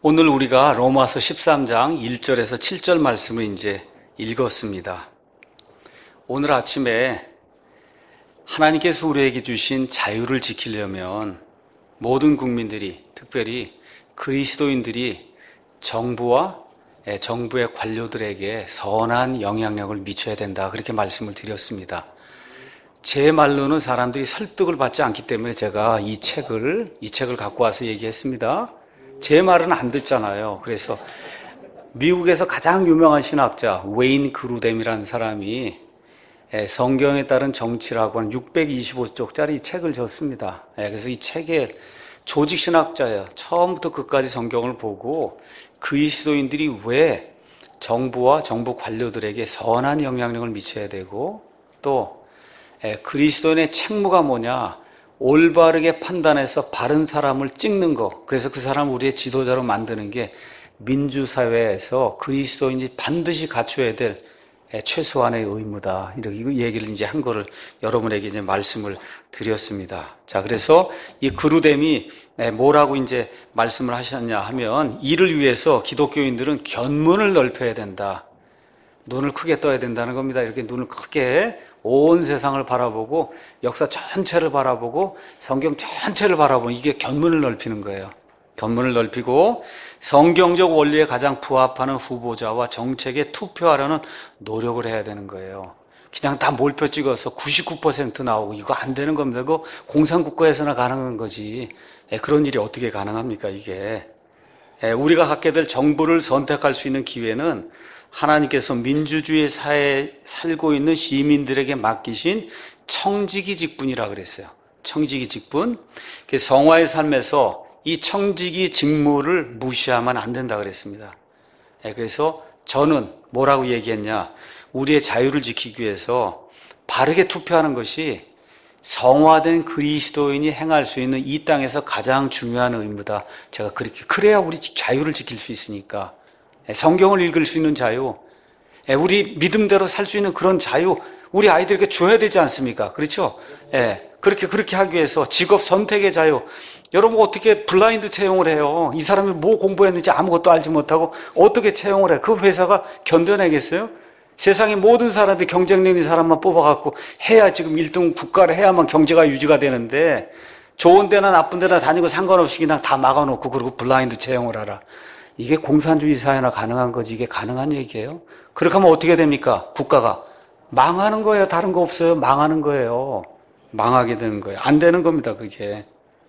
오늘 우리가 로마서 13장 1절에서 7절 말씀을 이제 읽었습니다. 오늘 아침에 하나님께서 우리에게 주신 자유를 지키려면 모든 국민들이, 특별히 그리스도인들이 정부의 관료들에게 선한 영향력을 미쳐야 된다, 그렇게 말씀을 드렸습니다. 제 말로는 사람들이 설득을 받지 않기 때문에 제가 이 책을 갖고 와서 얘기했습니다. 제 말은 안 듣잖아요. 그래서 미국에서 가장 유명한 신학자 웨인 그루뎀이라는 사람이 성경에 따른 정치라고 하는 625쪽짜리 책을 썼습니다. 그래서 이 책에 조직 신학자예요. 처음부터 끝까지 성경을 보고 그리스도인들이 왜 정부와 정부 관료들에게 선한 영향력을 미쳐야 되고, 또 그리스도인의 책무가 뭐냐, 올바르게 판단해서 바른 사람을 찍는 것, 그래서 그 사람을 우리의 지도자로 만드는 게 민주사회에서 그리스도인이 반드시 갖춰야 될 최소한의 의무다, 이렇게 얘기를 이제 한 거를 여러분에게 이제 말씀을 드렸습니다. 자, 그래서 이 그루뎀이 뭐라고 이제 말씀을 하셨냐 하면, 이를 위해서 기독교인들은 견문을 넓혀야 된다, 눈을 크게 떠야 된다는 겁니다. 이렇게 눈을 크게 온 세상을 바라보고 역사 전체를 바라보고 성경 전체를 바라보는, 이게 견문을 넓히는 거예요. 견문을 넓히고 성경적 원리에 가장 부합하는 후보자와 정책에 투표하려는 노력을 해야 되는 거예요. 그냥 다 몰표 찍어서 99% 나오고 이거 안 되는 겁니다. 그거 공산국가에서나 가능한 거지. 그런 일이 어떻게 가능합니까, 이게. 우리가 갖게 될 정부를 선택할 수 있는 기회는 하나님께서 민주주의 사회에 살고 있는 시민들에게 맡기신 청지기 직분이라 그랬어요. 청지기 직분. 성화의 삶에서 이 청지기 직무를 무시하면 안 된다 그랬습니다. 그래서 저는 뭐라고 얘기했냐, 우리의 자유를 지키기 위해서 바르게 투표하는 것이 성화된 그리스도인이 행할 수 있는 이 땅에서 가장 중요한 의무다. 제가 그래야 우리 자유를 지킬 수 있으니까. 성경을 읽을 수 있는 자유, 우리 믿음대로 살 수 있는 그런 자유, 우리 아이들에게 줘야 되지 않습니까? 그렇죠? 그렇게 하기 위해서 직업 선택의 자유. 여러분, 어떻게 블라인드 채용을 해요? 이 사람이 뭐 공부했는지 아무것도 알지 못하고 어떻게 채용을 해요? 그 회사가 견뎌내겠어요? 세상의 모든 사람들이 경쟁력 있는 사람만 뽑아갖고 해야, 지금 1등 국가를 해야만 경제가 유지가 되는데, 좋은 데나 나쁜 데나 다니고 상관없이 그냥 다 막아놓고 그리고 블라인드 채용을 하라. 이게 공산주의 사회나 가능한 거지, 이게 가능한 얘기예요? 그렇게 하면 어떻게 됩니까? 국가가 망하는 거예요. 다른 거 없어요. 망하는 거예요. 망하게 되는 거예요. 안 되는 겁니다, 그게.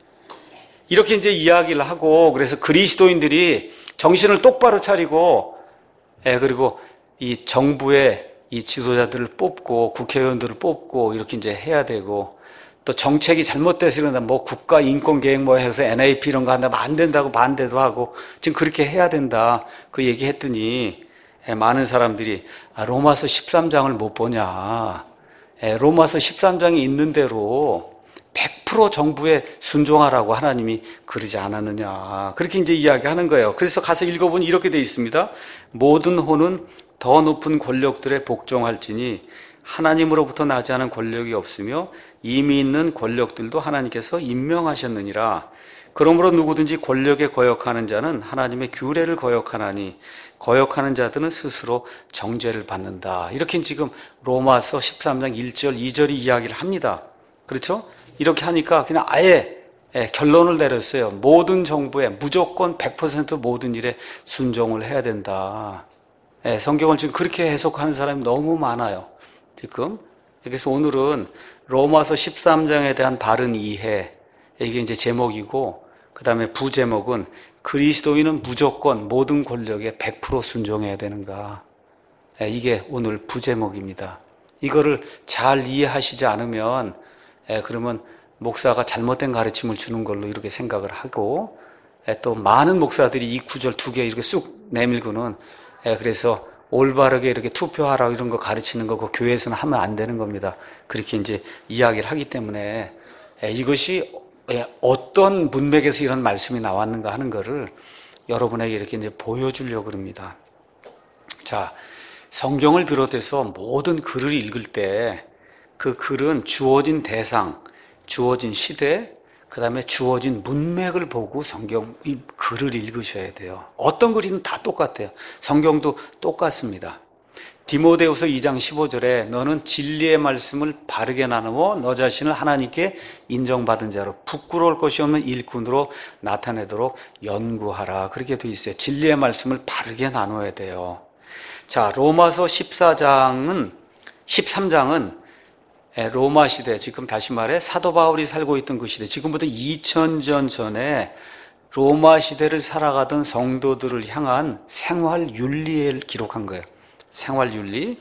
이렇게 이제 이야기를 하고, 그래서 그리스도인들이 정신을 똑바로 차리고, 그리고 이 정부의 이 지도자들을 뽑고 국회의원들을 뽑고 이렇게 이제 해야 되고, 또 정책이 잘못돼서 이런다, 뭐 국가 인권 계획 뭐 해서 NAP 이런 거 한다면 안 된다고 반대도 하고, 지금 그렇게 해야 된다, 그 얘기 했더니 많은 사람들이 로마서 13장을 못 보냐, 로마서 13장이 있는 대로 100% 정부에 순종하라고 하나님이 그러지 않았느냐, 그렇게 이제 이야기하는 거예요. 그래서 가서 읽어보니 이렇게 돼 있습니다. 모든 호는 더 높은 권력들에 복종할지니 하나님으로부터 나지 않은 권력이 없으며 이미 있는 권력들도 하나님께서 임명하셨느니라. 그러므로 누구든지 권력에 거역하는 자는 하나님의 규례를 거역하나니 거역하는 자들은 스스로 정죄를 받는다. 이렇게 지금 로마서 13장 1절 2절이 이야기를 합니다. 그렇죠? 이렇게 하니까 그냥 아예 결론을 내렸어요. 모든 정부에 무조건 100% 모든 일에 순종을 해야 된다. 성경을 지금 그렇게 해석하는 사람이 너무 많아요, 지금. 그래서 오늘은 로마서 13장에 대한 바른 이해, 이게 이제 제목이고, 그 다음에 부제목은 그리스도인은 무조건 모든 권력에 100% 순종해야 되는가. 이게 오늘 부제목입니다. 이거를 잘 이해하시지 않으면, 그러면 목사가 잘못된 가르침을 주는 걸로 이렇게 생각을 하고, 또 많은 목사들이 이 구절 2개 이렇게 쑥 내밀고는, 그래서 올바르게 이렇게 투표하라고 이런 거 가르치는 거, 그 교회에서는 하면 안 되는 겁니다. 그렇게 이제 이야기를 하기 때문에 이것이 어떤 문맥에서 이런 말씀이 나왔는가 하는 거를 여러분에게 이렇게 이제 보여주려고 합니다. 자, 성경을 비롯해서 모든 글을 읽을 때 그 글은 주어진 대상, 주어진 시대, 그 다음에 주어진 문맥을 보고 성경 이 글을 읽으셔야 돼요. 어떤 글이든 다 똑같아요. 성경도 똑같습니다. 디모데후서 2장 15절에 너는 진리의 말씀을 바르게 나누어 너 자신을 하나님께 인정받은 자로 부끄러울 것이 없는 일꾼으로 나타내도록 연구하라. 그렇게 돼 있어요. 진리의 말씀을 바르게 나눠야 돼요. 자, 로마서 13장은 로마 시대, 지금 다시 말해 사도 바울이 살고 있던 그 시대, 지금부터 2000년 전에 로마 시대를 살아가던 성도들을 향한 생활 윤리를 기록한 거예요. 생활 윤리.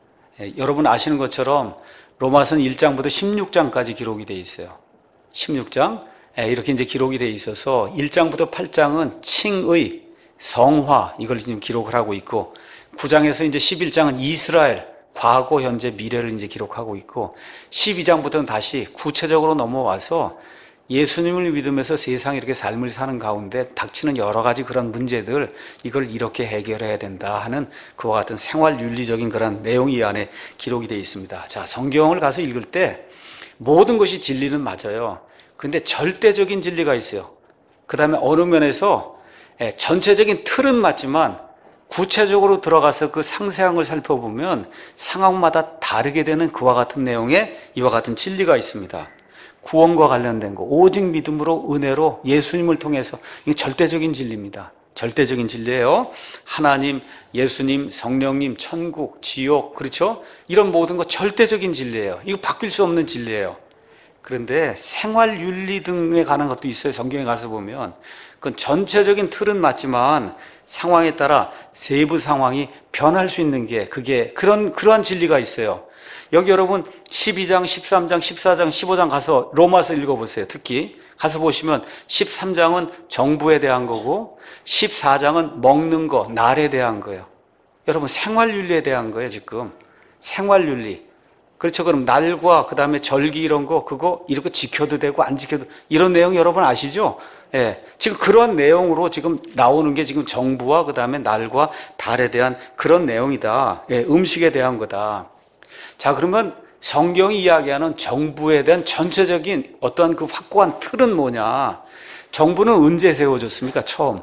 여러분 아시는 것처럼 로마서는 1장부터 16장까지 기록이 되어 있어요. 16장. 이렇게 이제 기록이 되어 있어서 1장부터 8장은 칭의, 성화, 이걸 지금 기록을 하고 있고, 9장에서 이제 11장은 이스라엘, 과거, 현재, 미래를 이제 기록하고 있고, 12장부터는 다시 구체적으로 넘어와서 예수님을 믿으면서 세상에 이렇게 삶을 사는 가운데 닥치는 여러 가지 그런 문제들, 이걸 이렇게 해결해야 된다 하는 그와 같은 생활 윤리적인 그런 내용이 이 안에 기록이 되어 있습니다. 자, 성경을 가서 읽을 때 모든 것이 진리는 맞아요. 근데 절대적인 진리가 있어요. 그 다음에 어느 면에서 전체적인 틀은 맞지만 구체적으로 들어가서 그 상세한 걸 살펴보면 상황마다 다르게 되는 그와 같은 내용의 이와 같은 진리가 있습니다. 구원과 관련된 거, 오직 믿음으로 은혜로 예수님을 통해서, 이게 절대적인 진리입니다. 절대적인 진리예요. 하나님, 예수님, 성령님, 천국, 지옥, 그렇죠? 이런 모든 거 절대적인 진리예요. 이거 바뀔 수 없는 진리예요. 그런데 생활 윤리 등에 관한 것도 있어요. 성경에 가서 보면 그건 전체적인 틀은 맞지만 상황에 따라 세부 상황이 변할 수 있는 게, 그게 그러한 진리가 있어요. 여기 여러분 12장, 13장, 14장, 15장 가서 로마서 읽어보세요. 특히 가서 보시면 13장은 정부에 대한 거고 14장은 먹는 거, 날에 대한 거예요. 여러분 생활윤리에 대한 거예요. 지금 생활윤리. 그렇죠. 그럼 날과 그 다음에 절기 이런 거, 그거 이렇게 지켜도 되고 안 지켜도, 이런 내용 여러분 아시죠? 예. 지금 그런 내용으로 지금 나오는 게 지금 정부와 그 다음에 날과 달에 대한 그런 내용이다. 예, 음식에 대한 거다. 자, 그러면 성경이 이야기하는 정부에 대한 전체적인 어떠한 그 확고한 틀은 뭐냐? 정부는 언제 세워졌습니까? 처음.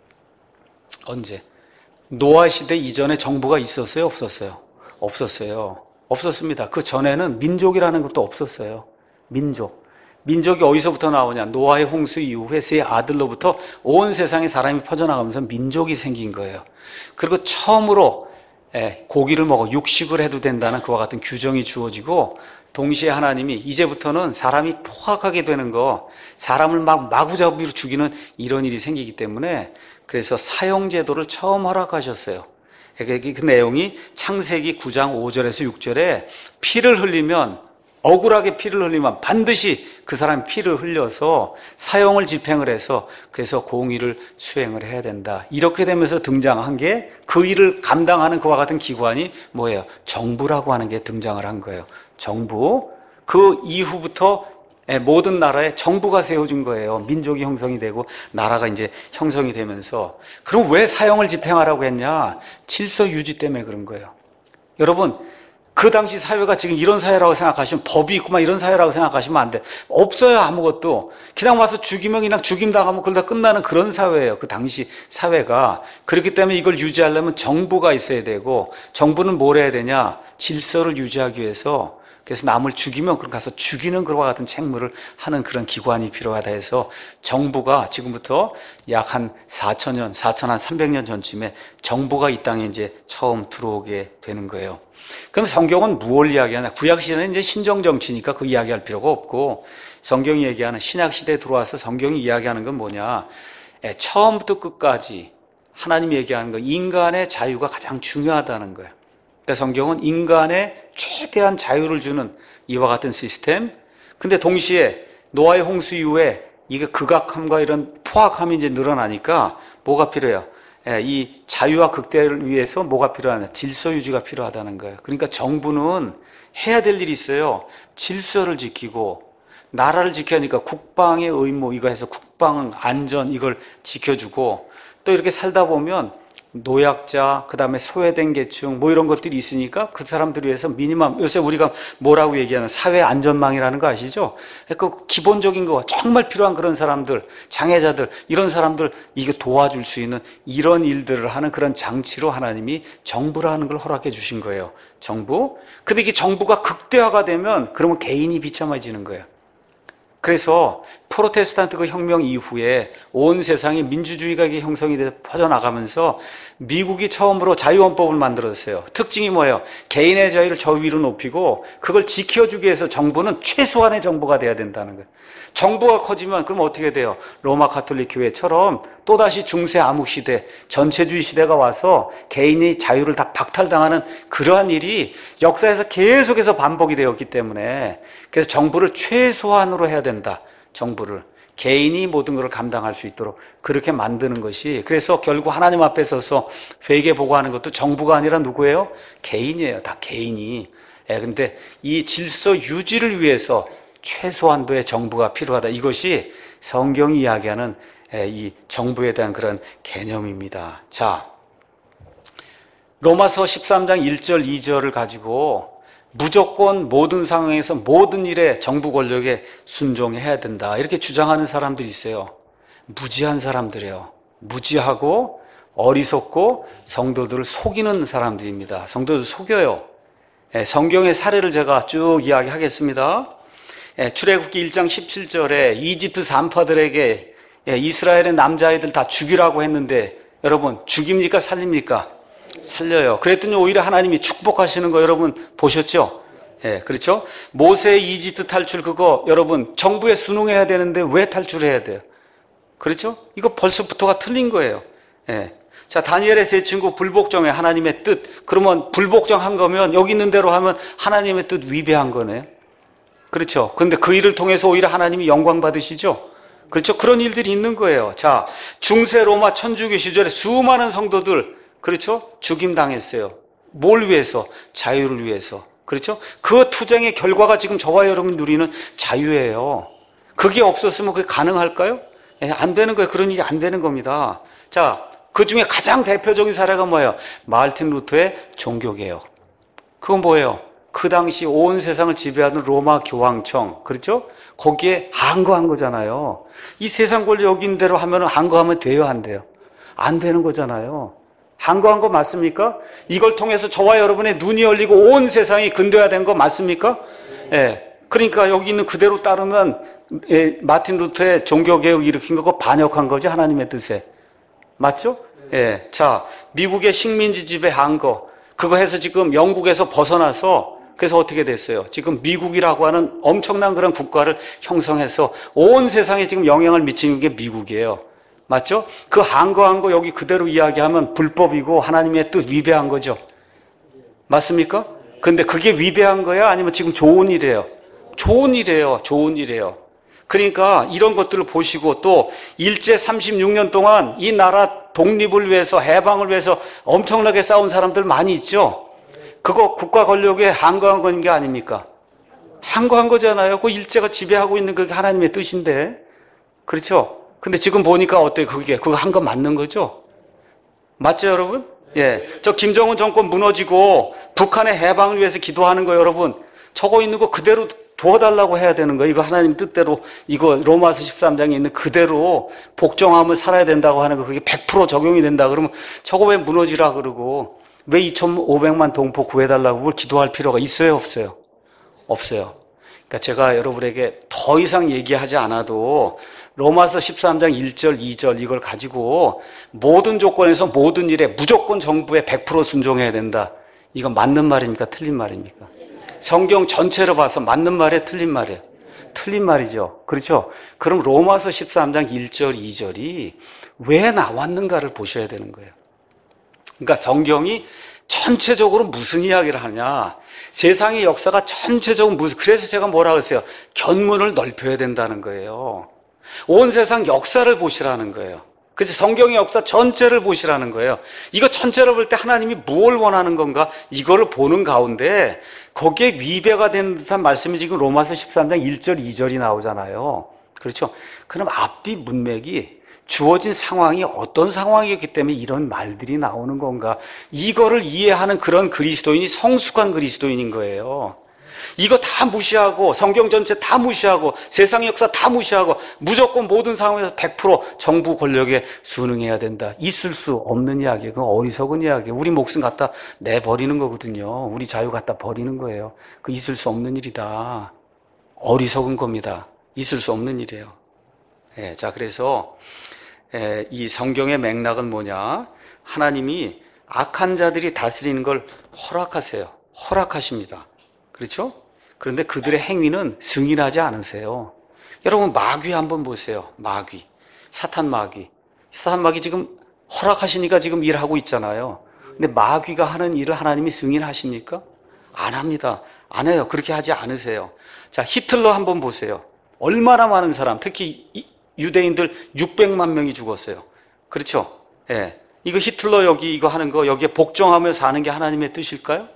언제? 노아 시대 이전에 정부가 있었어요? 없었어요? 없었어요. 없었습니다. 그 전에는 민족이라는 것도 없었어요. 민족이 어디서부터 나오냐? 노아의 홍수 이후에 세 아들로부터 온 세상에 사람이 퍼져나가면서 민족이 생긴 거예요. 그리고 처음으로 고기를 먹어 육식을 해도 된다는 그와 같은 규정이 주어지고, 동시에 하나님이 이제부터는 사람이 포악하게 되는 거, 사람을 막 마구잡이로 죽이는 이런 일이 생기기 때문에 그래서 사형제도를 처음 허락하셨어요. 그 내용이 창세기 9장 5절에서 6절에 억울하게 피를 흘리면 반드시 그 사람이 피를 흘려서 사형을 집행을 해서 그래서 공의를 수행을 해야 된다. 이렇게 되면서 등장한 게, 그 일을 감당하는 그와 같은 기관이 뭐예요? 정부라고 하는 게 등장을 한 거예요. 정부. 그 이후부터 모든 나라에 정부가 세워진 거예요. 민족이 형성이 되고 나라가 이제 형성이 되면서. 그럼 왜 사형을 집행하라고 했냐? 질서 유지 때문에 그런 거예요. 여러분, 그 당시 사회가 지금 이런 사회라고 생각하시면, 법이 있고 막 이런 사회라고 생각하시면 안 돼. 없어요, 아무것도. 그냥 와서 죽이면 그냥 죽임당하면 그러다 끝나는 그런 사회예요. 그 당시 사회가. 그렇기 때문에 이걸 유지하려면 정부가 있어야 되고, 정부는 뭘 해야 되냐? 질서를 유지하기 위해서, 그래서 남을 죽이면 그럼 가서 죽이는 그와 같은 책무를 하는 그런 기관이 필요하다 해서 정부가 지금부터 약 한 300년 전쯤에 정부가 이 땅에 이제 처음 들어오게 되는 거예요. 그럼 성경은 무엇을 이야기하냐? 구약 시대는 이제 신정 정치니까 그 이야기할 필요가 없고, 성경이 얘기하는 신약 시대에 들어와서 성경이 이야기하는 건 뭐냐? 처음부터 끝까지 하나님이 얘기하는 거, 인간의 자유가 가장 중요하다는 거예요. 그러니까 성경은 인간의 최대한 자유를 주는 이와 같은 시스템. 근데 동시에 노아의 홍수 이후에 이게 극악함과 이런 포악함이 이제 늘어나니까 뭐가 필요해요? 이 자유와 극대를 위해서 뭐가 필요하냐? 질서 유지가 필요하다는 거예요. 그러니까 정부는 해야 될 일이 있어요. 질서를 지키고 나라를 지켜야 하니까 국방의 의무, 이거 해서 국방 안전 이걸 지켜주고, 또 이렇게 살다 보면 노약자, 그 다음에 소외된 계층, 뭐 이런 것들이 있으니까 그 사람들을 위해서 미니멈, 요새 우리가 뭐라고 얘기하는 사회 안전망이라는 거 아시죠? 그 기본적인 거, 정말 필요한 그런 사람들, 장애자들, 이런 사람들, 이거 도와줄 수 있는 이런 일들을 하는 그런 장치로 하나님이 정부라는 걸 허락해 주신 거예요. 정부. 근데 이게 정부가 극대화가 되면 그러면 개인이 비참해지는 거예요. 그래서 프로테스탄트 그 혁명 이후에 온 세상에 민주주의가 형성이 돼서 퍼져나가면서 미국이 처음으로 자유헌법을 만들었어요. 특징이 뭐예요? 개인의 자유를 저 위로 높이고 그걸 지켜주기 위해서 정부는 최소한의 정부가 돼야 된다는 거예요. 정부가 커지면 그럼 어떻게 돼요? 로마 가톨릭 교회처럼 또다시 중세 암흑 시대, 전체주의 시대가 와서 개인의 자유를 다 박탈당하는 그러한 일이 역사에서 계속해서 반복이 되었기 때문에 그래서 정부를 최소한으로 해야 된다. 정부를. 개인이 모든 것을 감당할 수 있도록 그렇게 만드는 것이 그래서 결국 하나님 앞에 서서 회개 보고하는 것도 정부가 아니라 누구예요? 개인이에요. 다 개인이. 근데 이 질서 유지를 위해서 최소한도의 정부가 필요하다. 이것이 성경이 이야기하는 이 정부에 대한 그런 개념입니다. 자, 로마서 13장 1절 2절을 가지고 무조건 모든 상황에서 모든 일에 정부 권력에 순종해야 된다. 이렇게 주장하는 사람들이 있어요. 무지한 사람들이에요. 무지하고 어리석고 성도들을 속이는 사람들입니다. 성도들 속여요. 성경의 사례를 제가 쭉 이야기하겠습니다. 출애굽기 1장 17절에 이집트 산파들에게 이스라엘의 남자아이들 다 죽이라고 했는데 여러분 죽입니까 살립니까? 살려요. 그랬더니 오히려 하나님이 축복하시는 거 여러분 보셨죠? 그렇죠? 모세의 이집트 탈출 그거 여러분 정부에 순응해야 되는데 왜 탈출해야 돼요? 그렇죠? 이거 벌써부터가 틀린 거예요. 자, 다니엘의 세 친구 불복종해 하나님의 뜻. 그러면 불복종한 거면 여기 있는 대로 하면 하나님의 뜻 위배한 거네요. 그렇죠? 근데 그 일을 통해서 오히려 하나님이 영광 받으시죠? 그렇죠? 그런 일들이 있는 거예요. 자, 중세 로마 천주교 시절에 수많은 성도들 그렇죠? 죽임당했어요. 뭘 위해서? 자유를 위해서. 그렇죠? 그 투쟁의 결과가 지금 저와 여러분이 누리는 자유예요. 그게 없었으면 그게 가능할까요? 안 되는 거예요. 그런 일이 안 되는 겁니다. 자, 그 중에 가장 대표적인 사례가 뭐예요? 마르틴 루터의 종교개혁. 그건 뭐예요? 그 당시 온 세상을 지배하는 로마 교황청. 그렇죠? 거기에 항거한 거잖아요. 이 세상 권리 여기 있는 대로 하면 항거하면 돼요? 안 돼요? 안 되는 거잖아요. 항거한 거 맞습니까? 이걸 통해서 저와 여러분의 눈이 열리고 온 세상이 근대화된 거 맞습니까? 그러니까 여기 있는 그대로 따르면 마틴 루터의 종교개혁 일으킨 거고 반역한 거죠. 하나님의 뜻에. 맞죠? 자, 미국의 식민지 지배 항거. 그거 해서 지금 영국에서 벗어나서 그래서 어떻게 됐어요? 지금 미국이라고 하는 엄청난 그런 국가를 형성해서 온 세상에 지금 영향을 미치는 게 미국이에요. 맞죠? 그 항거한 거 여기 그대로 이야기하면 불법이고 하나님의 뜻 위배한 거죠. 맞습니까? 근데 그게 위배한 거야? 아니면 지금 좋은 일이에요? 좋은 일이에요. 좋은 일이에요. 그러니까 이런 것들을 보시고 또 일제 36년 동안 이 나라 독립을 위해서 해방을 위해서 엄청나게 싸운 사람들 많이 있죠? 그거 국가 권력에 항거한 건 게 아닙니까? 항거한 거잖아요. 그 일제가 지배하고 있는 그게 하나님의 뜻인데. 그렇죠? 근데 지금 보니까 어때요? 그거 한 거 맞는 거죠? 맞죠, 여러분? 저 김정은 정권 무너지고 북한의 해방을 위해서 기도하는 거 여러분, 저거 있는 거 그대로 두어달라고 해야 되는 거예요. 이거 하나님 뜻대로, 이거 로마서 13장에 있는 그대로 복종하면 살아야 된다고 하는 거, 그게 100% 적용이 된다. 그러면 저거 왜 무너지라 그러고, 왜 2,500만 동포 구해달라고 그걸 기도할 필요가 있어요, 없어요? 없어요. 그러니까 제가 여러분에게 더 이상 얘기하지 않아도 로마서 13장 1절, 2절 이걸 가지고 모든 조건에서 모든 일에 무조건 정부에 100% 순종해야 된다. 이건 맞는 말입니까? 틀린 말입니까? 성경 전체로 봐서 맞는 말이에요? 틀린 말이에요? 틀린 말이죠. 그렇죠? 그럼 로마서 13장 1절, 2절이 왜 나왔는가를 보셔야 되는 거예요. 그러니까 성경이 전체적으로 무슨 이야기를 하냐. 세상의 역사가 전체적으로 그래서 제가 뭐라 그랬어요? 견문을 넓혀야 된다는 거예요. 온 세상 역사를 보시라는 거예요. 그래서 성경의 역사 전체를 보시라는 거예요. 이거 전체를 볼 때 하나님이 무엇을 원하는 건가? 이거를 보는 가운데 거기에 위배가 된 듯한 말씀이 지금 로마서 13장 1절, 2절이 나오잖아요. 그렇죠? 그럼 앞뒤 문맥이 주어진 상황이 어떤 상황이었기 때문에 이런 말들이 나오는 건가? 이거를 이해하는 그런 그리스도인이 성숙한 그리스도인인 거예요. 이거 다 무시하고 성경 전체 다 무시하고 세상 역사 다 무시하고 무조건 모든 상황에서 100% 정부 권력에 순응해야 된다. 있을 수 없는 이야기예요. 그건 어리석은 이야기예요. 우리 목숨 갖다 내버리는 거거든요. 우리 자유 갖다 버리는 거예요. 그 있을 수 없는 일이다. 어리석은 겁니다. 있을 수 없는 일이에요. 자, 그래서 이 성경의 맥락은 뭐냐? 하나님이 악한 자들이 다스리는 걸 허락하세요. 허락하십니다. 그렇죠? 그런데 그들의 행위는 승인하지 않으세요. 여러분 마귀 한번 보세요. 마귀. 사탄 마귀. 사탄 마귀 지금 허락하시니까 지금 일하고 있잖아요. 근데 마귀가 하는 일을 하나님이 승인하십니까? 안 합니다. 안 해요. 그렇게 하지 않으세요. 자, 히틀러 한번 보세요. 얼마나 많은 사람, 특히 유대인들 600만 명이 죽었어요. 그렇죠? 예. 이거 히틀러 여기 이거 하는 거 여기에 복종하며 사는 게 하나님의 뜻일까요?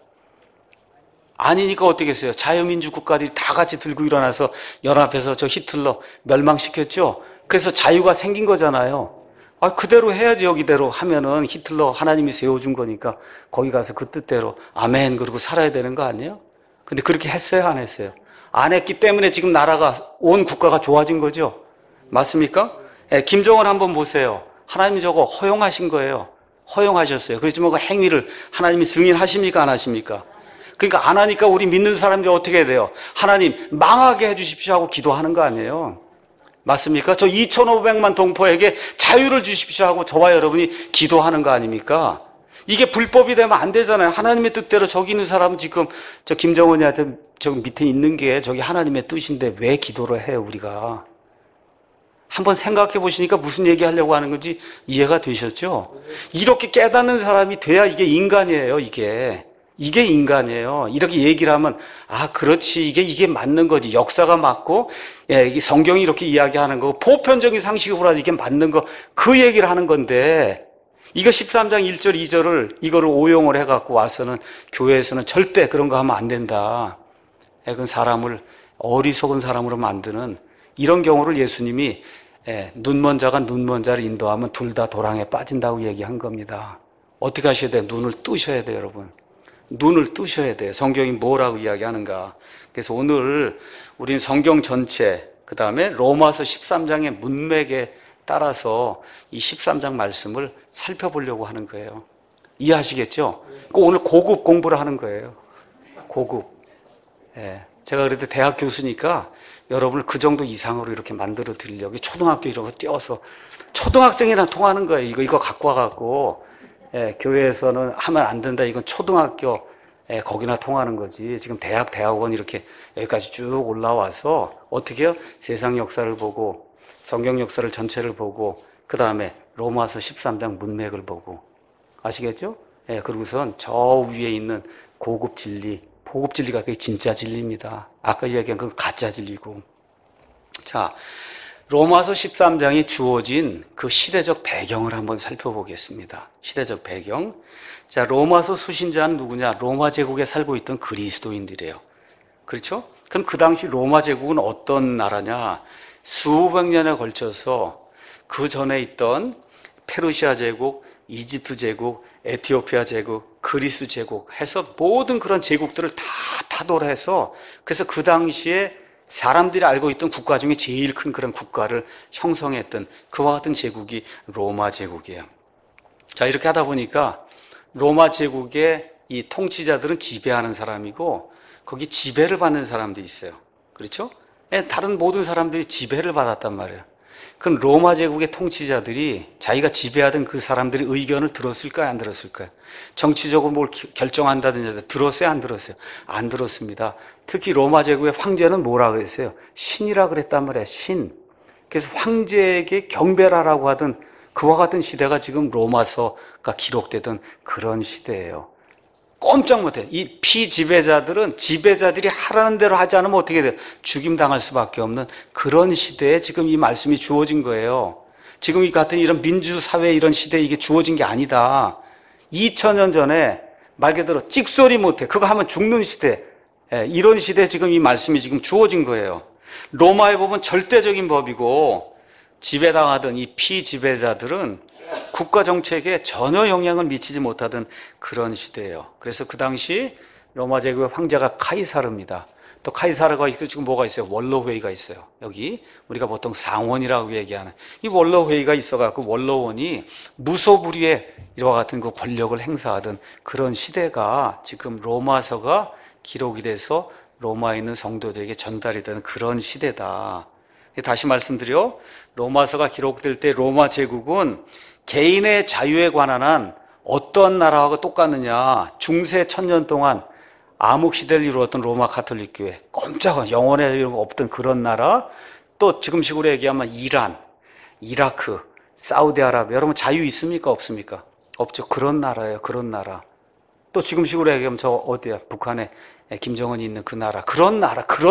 아니니까 어떻게 했어요? 자유민주 국가들이 다 같이 들고 일어나서 연합해서 저 히틀러 멸망시켰죠? 그래서 자유가 생긴 거잖아요. 그대로 해야지. 여기대로 하면은 히틀러 하나님이 세워준 거니까 거기 가서 그 뜻대로 아멘 그러고 살아야 되는 거 아니에요? 근데 그렇게 했어요? 안 했어요? 안 했기 때문에 지금 나라가 온 국가가 좋아진 거죠? 맞습니까? 김정은 한번 보세요. 하나님이 저거 허용하신 거예요. 허용하셨어요. 그렇지만 그 행위를 하나님이 승인하십니까? 안 하십니까? 그러니까 안 하니까 우리 믿는 사람들이 어떻게 해야 돼요? 하나님 망하게 해주십시오 하고 기도하는 거 아니에요? 맞습니까? 저 2,500만 동포에게 자유를 주십시오 하고 저와 여러분이 기도하는 거 아닙니까? 이게 불법이 되면 안 되잖아요. 하나님의 뜻대로 저기 있는 사람은 지금 저 김정은이야 저 밑에 있는 게 저기 하나님의 뜻인데 왜 기도를 해요 우리가? 한번 생각해 보시니까 무슨 얘기하려고 하는 건지 이해가 되셨죠? 이렇게 깨닫는 사람이 돼야 이게 인간이에요. 이게 인간이에요. 이렇게 얘기를 하면 그렇지 이게 맞는 거지. 역사가 맞고 이 성경이 이렇게 이야기하는 거고 보편적인 상식으로 이게 맞는 거 그 얘기를 하는 건데 이거 13장 1절 2절을 이거를 오용을 해갖고 와서는 교회에서는 절대 그런 거 하면 안 된다. 그건 사람을 어리석은 사람으로 만드는 이런 경우를 예수님이 눈먼 자가 눈먼 자를 인도하면 둘 다 도랑에 빠진다고 얘기한 겁니다. 어떻게 하셔야 돼요? 눈을 뜨셔야 돼요, 여러분. 눈을 뜨셔야 돼요. 성경이 뭐라고 이야기하는가. 그래서 오늘 우리는 성경 전체, 그 다음에 로마서 13장의 문맥에 따라서 이 13장 말씀을 살펴보려고 하는 거예요. 이해하시겠죠? 오늘 고급 공부를 하는 거예요. 고급. 제가 그래도 대학 교수니까 여러분을 그 정도 이상으로 이렇게 만들어 드리려고 초등학교 이런 거 띄워서 초등학생이랑 통하는 거예요. 이거 갖고 와갖고 교회에서는 하면 안 된다. 이건 초등학교 거기나 통하는 거지. 지금 대학원 이렇게 여기까지 쭉 올라와서 어떻게 해요? 세상 역사를 보고 성경 역사를 전체를 보고 그 다음에 로마서 13장 문맥을 보고 아시겠죠? 그리고선 저 위에 있는 고급 진리, 고급 진리가 그게 진짜 진리입니다. 아까 이야기한 건 가짜 진리고. 자, 로마서 13장이 주어진 그 시대적 배경을 한번 살펴보겠습니다. 시대적 배경. 자, 로마서 수신자는 누구냐? 로마 제국에 살고 있던 그리스도인들이에요. 그렇죠? 그럼 그 당시 로마 제국은 어떤 나라냐? 수백 년에 걸쳐서 그 전에 있던 페르시아 제국, 이집트 제국, 에티오피아 제국, 그리스 제국 해서 모든 그런 제국들을 다 타돌해서 그래서 그 당시에 사람들이 알고 있던 국가 중에 제일 큰 그런 국가를 형성했던 그와 같은 제국이 로마 제국이에요. 자, 이렇게 하다 보니까 로마 제국의 이 통치자들은 지배하는 사람이고 거기 지배를 받는 사람도 있어요. 그렇죠? 다른 모든 사람들이 지배를 받았단 말이에요. 그럼 로마 제국의 통치자들이 자기가 지배하던 그 사람들의 의견을 들었을까요? 안 들었을까요? 정치적으로 뭘 결정한다든지 들었어요? 안 들었어요? 안 들었습니다. 특히 로마 제국의 황제는 뭐라 그랬어요? 신이라 그랬단 말이에요. 신. 그래서 황제에게 경배하라고 하던 그와 같은 시대가 지금 로마서가 기록되던 그런 시대예요. 꼼짝 못해. 이 피지배자들은 지배자들이 하라는 대로 하지 않으면 어떻게 돼요? 죽임당할 수밖에 없는 그런 시대에 지금 이 말씀이 주어진 거예요. 지금 이 같은 이런 민주사회 이런 시대에 이게 주어진 게 아니다. 2000년 전에 말 그대로 찍소리 못해. 그거 하면 죽는 시대. 이런 시대에 지금 이 말씀이 지금 주어진 거예요. 로마의 법은 절대적인 법이고 지배당하던 이 피지배자들은 국가 정책에 전혀 영향을 미치지 못하던 그런 시대예요. 그래서 그 당시 로마 제국의 황제가 카이사르입니다. 또 카이사르가 있고 지금 뭐가 있어요? 원로회의가 있어요. 여기 우리가 보통 상원이라고 얘기하는 이 원로회의가 있어갖고 원로원이 무소불위의 이와 같은 그 권력을 행사하던 그런 시대가 지금 로마서가 기록이 돼서 로마에 있는 성도들에게 전달이 되는 그런 시대다. 다시 말씀드려 로마서가 기록될 때 로마 제국은 개인의 자유에 관한 한 어떤 나라하고 똑같느냐. 중세 1000년 동안 암흑시대를 이루었던 로마 가톨릭 교회, 꼼짝아 영원에 없던 그런 나라, 또 지금식으로 얘기하면 이란, 이라크, 사우디아라비아, 여러분 자유 있습니까? 없습니까? 없죠. 그런 나라예요. 그런 나라. 또 지금식으로 얘기하면 저 어디야? 북한에 김정은이 있는 그 나라, 그런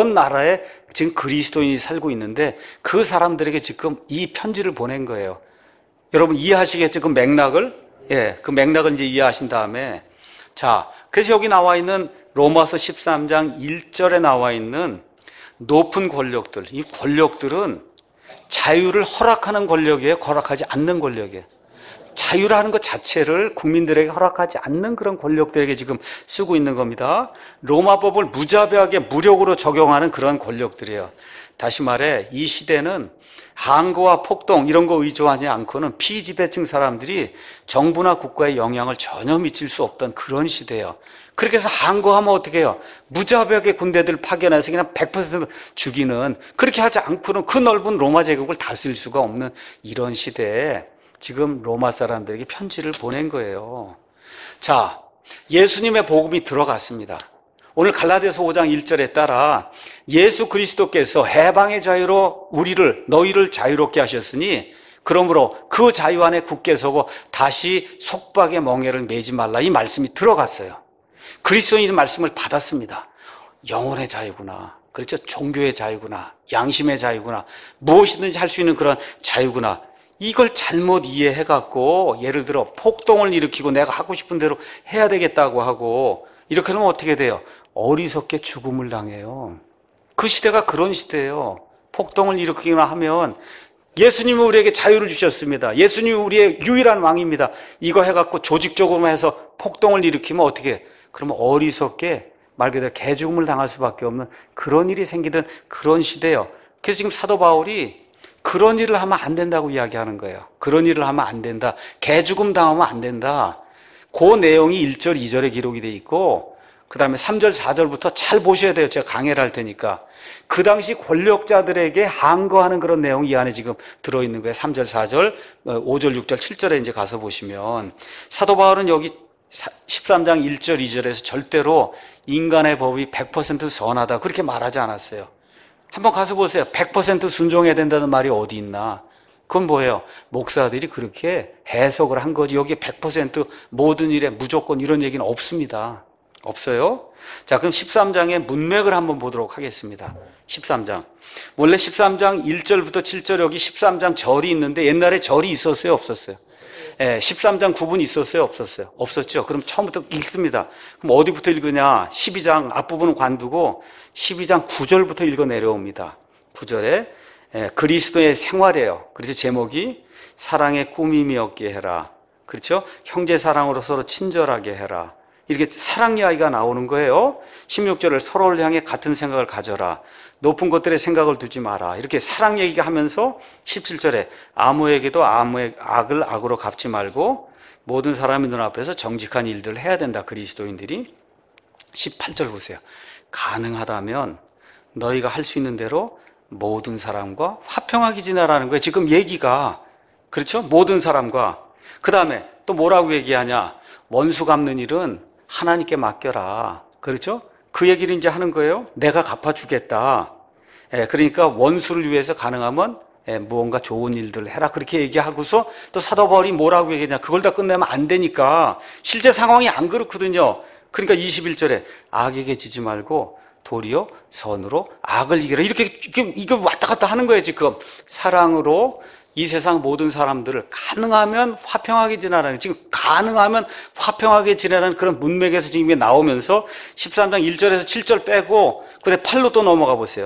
나라에 지금 그리스도인이 살고 있는데 그 사람들에게 지금 이 편지를 보낸 거예요. 여러분 이해하시겠죠? 그 맥락을? 예, 그 맥락을 이제 이해하신 다음에 자, 그래서 여기 나와 있는 로마서 13장 1절에 나와 있는 높은 권력들, 이 권력들은 자유를 허락하는 권력이에요? 허락하지 않는 권력이에요? 자유라는 것 자체를 국민들에게 허락하지 않는 그런 권력들에게 지금 쓰고 있는 겁니다. 로마법을 무자비하게 무력으로 적용하는 그런 권력들이에요. 다시 말해 이 시대는 항거와 폭동 이런 거 의존하지 않고는 피지배층 사람들이 정부나 국가에 영향을 전혀 미칠 수 없던 그런 시대예요. 그렇게 해서 항거하면 어떻게 해요? 무자비하게 군대들 파견해서 그냥 100% 죽이는, 그렇게 하지 않고는 그 넓은 로마 제국을 다스릴 수가 없는 이런 시대에 지금 로마 사람들에게 편지를 보낸 거예요. 자, 예수님의 복음이 들어갔습니다. 오늘 갈라디아서 5장 1절에 따라 예수 그리스도께서 해방의 자유로 너희를 자유롭게 하셨으니 그러므로 그 자유 안에 굳게 서고 다시 속박의 멍에를 매지 말라, 이 말씀이 들어갔어요. 그리스도인의 말씀을 받았습니다. 영혼의 자유구나. 그렇죠? 종교의 자유구나. 양심의 자유구나. 무엇이든지 할 수 있는 그런 자유구나. 이걸 잘못 이해해갖고 예를 들어 폭동을 일으키고 내가 하고 싶은 대로 해야 되겠다고 하고 이렇게 하면 어떻게 돼요? 어리석게 죽음을 당해요. 그 시대가 그런 시대예요. 폭동을 일으키기만 하면 예수님은 우리에게 자유를 주셨습니다. 예수님이 우리의 유일한 왕입니다. 이거 해갖고 조직적으로 해서 폭동을 일으키면 어떻게 해요? 그러면 어리석게 말 그대로 개죽음을 당할 수밖에 없는 그런 일이 생기던 그런 시대예요. 그래서 지금 사도 바울이 그런 일을 하면 안 된다고 이야기하는 거예요. 그런 일을 하면 안 된다. 개죽음 당하면 안 된다. 그 내용이 1절, 2절에 기록이 돼 있고 그 다음에 3절, 4절부터 잘 보셔야 돼요. 제가 강해를 할 테니까. 그 당시 권력자들에게 항거하는 그런 내용이 이 안에 지금 들어있는 거예요. 3절, 4절, 5절, 6절, 7절에 이제 가서 보시면 사도 바울은 여기 13장 1절, 2절에서 절대로 인간의 법이 100% 선하다 그렇게 말하지 않았어요. 한번 가서 보세요. 100% 순종해야 된다는 말이 어디 있나? 그건 뭐예요? 목사들이 그렇게 해석을 한 거지. 여기에 100% 모든 일에 무조건 이런 얘기는 없습니다. 없어요? 자, 그럼 13장의 문맥을 한번 보도록 하겠습니다. 13장. 원래 13장 1절부터 7절 여기 13장 절이 있는데 옛날에 절이 있었어요? 없었어요? 예, 13장 9분 있었어요? 없었어요? 없었죠? 그럼 처음부터 읽습니다. 그럼 어디부터 읽으냐? 12장 앞부분은 관두고 12장 9절부터 읽어 내려옵니다. 9절에 그리스도의 생활이에요. 그래서 제목이 사랑의 꾸밈이 없게 해라. 그렇죠? 형제 사랑으로 서로 친절하게 해라. 이렇게 사랑 이야기가 나오는 거예요. 16절을 서로를 향해 같은 생각을 가져라. 높은 것들의 생각을 두지 마라. 이렇게 사랑 얘기가 하면서 17절에 아무에게도 아무의 악을 악으로 갚지 말고 모든 사람의 눈앞에서 정직한 일들을 해야 된다. 그리스도인들이. 18절 보세요. 가능하다면 너희가 할 수 있는 대로 모든 사람과 화평하게 지내라는 거예요. 지금 얘기가. 그렇죠? 모든 사람과. 그 다음에 또 뭐라고 얘기하냐. 원수 갚는 일은 하나님께 맡겨라. 그렇죠? 그 얘기를 이제 하는 거예요. 내가 갚아주겠다. 그러니까 원수를 위해서 가능하면 무언가 좋은 일들을 해라. 그렇게 얘기하고서 또 사도 바울이 뭐라고 얘기하냐. 그걸 다 끝내면 안 되니까. 실제 상황이 안 그렇거든요. 그러니까 21절에 악에게 지지 말고 도리어 선으로 악을 이기라. 이렇게 이거 왔다 갔다 하는 거예요. 지금 사랑으로 이 세상 모든 사람들을 가능하면 화평하게 지내라는, 지금 가능하면 화평하게 지내라는 그런 문맥에서 지금 나오면서 13장 1절에서 7절 빼고 그래 8로 또 넘어가 보세요.